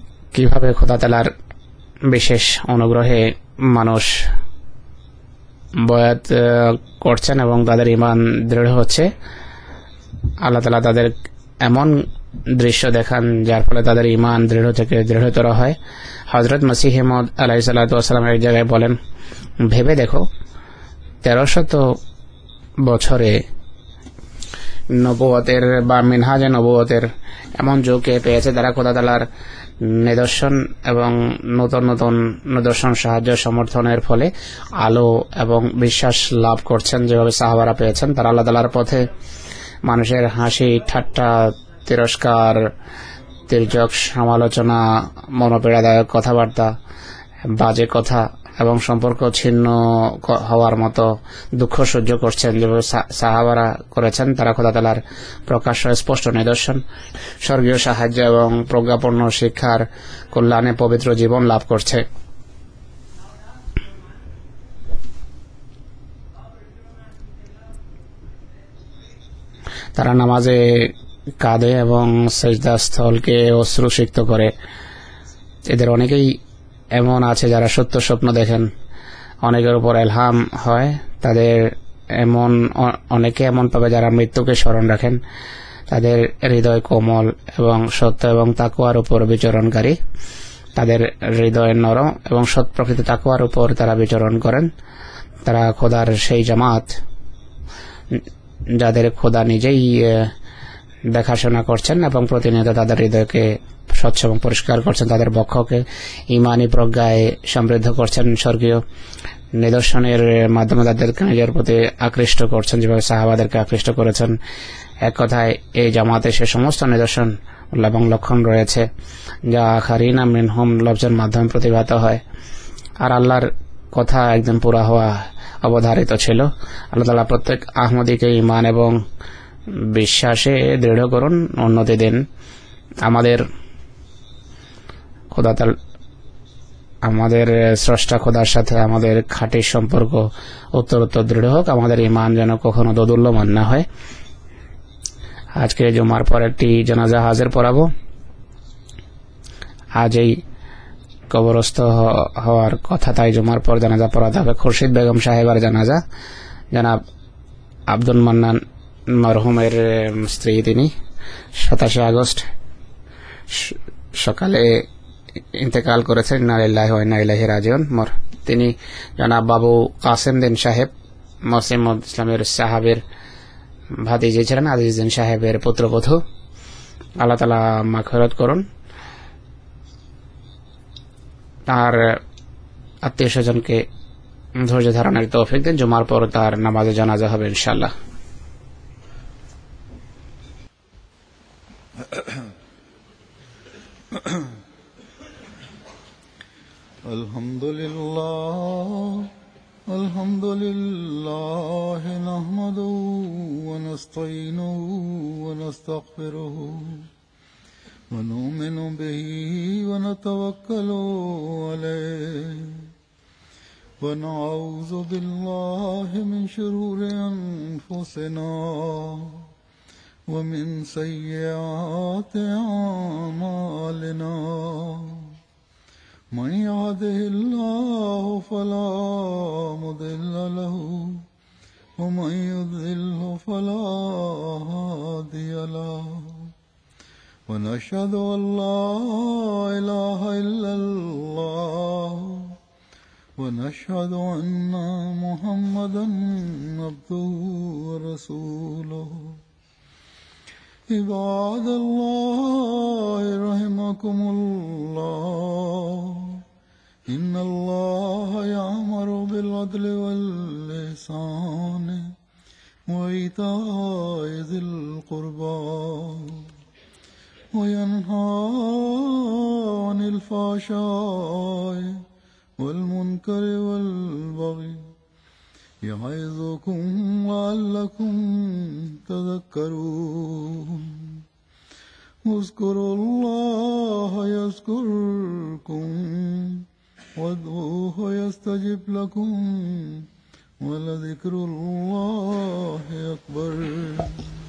কিভাবে খোদা তাআলার বিশেষ অনুগ্রহে মানুষ বয়াত করছেন এবং তাদের ঈমান দৃঢ় হচ্ছে, আল্লাহ তাআলা তাদের এমন দৃশ্য দেখান যার ফলে তাদের ঈমান দৃঢ় থেকে দৃঢ়তর হয়। হযরত মসিহ মাউদ আলাইহিস সালাতু ওয়াস সালাম এক জায়গায় বলেন, ভেবে দেখো তেরোশত বছরে নবুয়তের বা মিনহাজে নবুয়তের এমন যুগকে পেয়েছে যারা খোদা তাআলার নিদর্শন এবং নতুন নতুন নিদর্শন সাহায্য সমর্থনের ফলে আলো এবং বিশ্বাস লাভ করছেন, যেভাবে সাহাবারা পেয়েছেন। তারা আল্লাহ তাআলার পথে মানুষের হাসি ঠাট্টা তিরস্কার তির্যক সমালোচনা মনোপীড়াদায়ক কথাবার্তা বাজে কথা এবং সম্পর্ক ছিন্ন হওয়ার মতো দুঃখ সহ্য করছেন, যেভাবে সাহাবারা করেছেন। তারা খোদা তাআলার প্রকাশ্য স্পষ্ট নিদর্শন, স্বর্গীয় সাহায্য এবং প্রজ্ঞাপন্ন শিক্ষার কল্যাণে পবিত্র জীবন লাভ করছে। তারা নামাজে কাঁদে এবং সেজদা স্থলকে অশ্রুসিক্ত করে। এদের অনেকেই এমন আছে যারা সত্য স্বপ্ন দেখেন, অনেকের উপর ইলহাম হয়। তাদের এমন অনেকে এমন পাবে যারা মৃত্যুকে স্মরণ রাখেন। তাদের হৃদয় কোমল এবং সত্য এবং তাকওয়ার উপর বিচরণকারী। তাদের হৃদয় নরম এবং সৎ প্রকৃত তাকওয়ার উপর তারা বিচরণ করেন। তারা খোদার সেই জামাত যাদের খোদা নিজেই দেখাশোনা করছেন এবং প্রতিনিয়ত তাদের হৃদয়কে স্বচ্ছ এবং পরিষ্কার করছেন, তাদের বক্ষকে ঈমানী প্রজ্ঞায় সমৃদ্ধ করছেন, স্বর্গীয় নিদর্শনের মাধ্যমে তাদেরকে নিজের প্রতি আকৃষ্ট করছেন, যেভাবে সাহাবাদেরকে আকৃষ্ট করেছেন। এক কথায় এই জামাতে সে সমস্ত নিদর্শন এবং লক্ষণ রয়েছে যা আখারিনা মিনহুম লফজের মাধ্যমে প্রতিভাত হয়। আর আল্লাহর কথা একদম পুরা হওয়া অবধারিত ছিল। আল্লাহ তাআলা প্রত্যেক আহমদীকে ঈমান এবং বিশ্বাসে দৃঢ় করুন, উন্নতি দিন। আমাদের খোদা তাআলা আমাদের স্রষ্টা খোদার সাথে আমাদের খাঁটি সম্পর্ক উত্তরোত্তর দৃঢ় হোক। আমাদের ঈমান যেন কখনো দোদুল্যমান না হয়। আজকে জুমার পর একটি জানাজা হাজির পড়াবো। আজ এই কবরস্থ হওয়ার কথা, তাই জুমার পর জানাজা পড়াতে হবে। খুরশিদ বেগম সাহেবার জানাজা, জনাব আব্দুল মান্নান মরহুমের স্ত্রী, তিনি সাতাশে আগস্ট সকালে ইন্তেকাল করেছেন। ইন্না লিল্লাহি ওয়া ইন্না ইলাইহি রাজিউন। তিনি জনাব বাবু কাসেম দিন সাহেব মসিমুদ ইসলামের সাহাবের ভাতিজি ছিলেন, আজিজুদ্দিন সাহেবের পুত্রবধূ। আল্লাহ তাআলা মাগফিরাত করুন, তার আত্মীয় স্বজনকে ধৈর্য ধারণের তৌফিক দিন। জুমার পর তার নামাজে জানাজা হবে ইনশাআল্লাহ। আলহামদুলিল্লাহ আলহামদুলিল্লাহ নাহমাদুহু ওয়া নাস্তাঈনুহু ওয়া নাস্তাগফিরুহু ওয়া নু'মিনু বিহি ওয়া নাতাওয়াক্কালু আলাইহি ওয়া নাউযু বিল্লাহি মিন শুরুরি আনফুসিনা ওয়া মিন সাইয়্যাতি আ'মালিনা। من يهده الله فلا مضل له ومن يضلل فلا هادي له ونشهد أن لا إله إلا الله ونشهد أن محمدا عبده ورسوله. عباد الله رحمكم الله إن الله يأمر بالعدل والإحسان وإيتاء ذي القربى وينهى عن الفحشاء والمنكر والبغي يعظكم لعلكم تذكرون. اذكروا الله يذكركم وادعوه يستجب لكم ولذكر الله أكبر.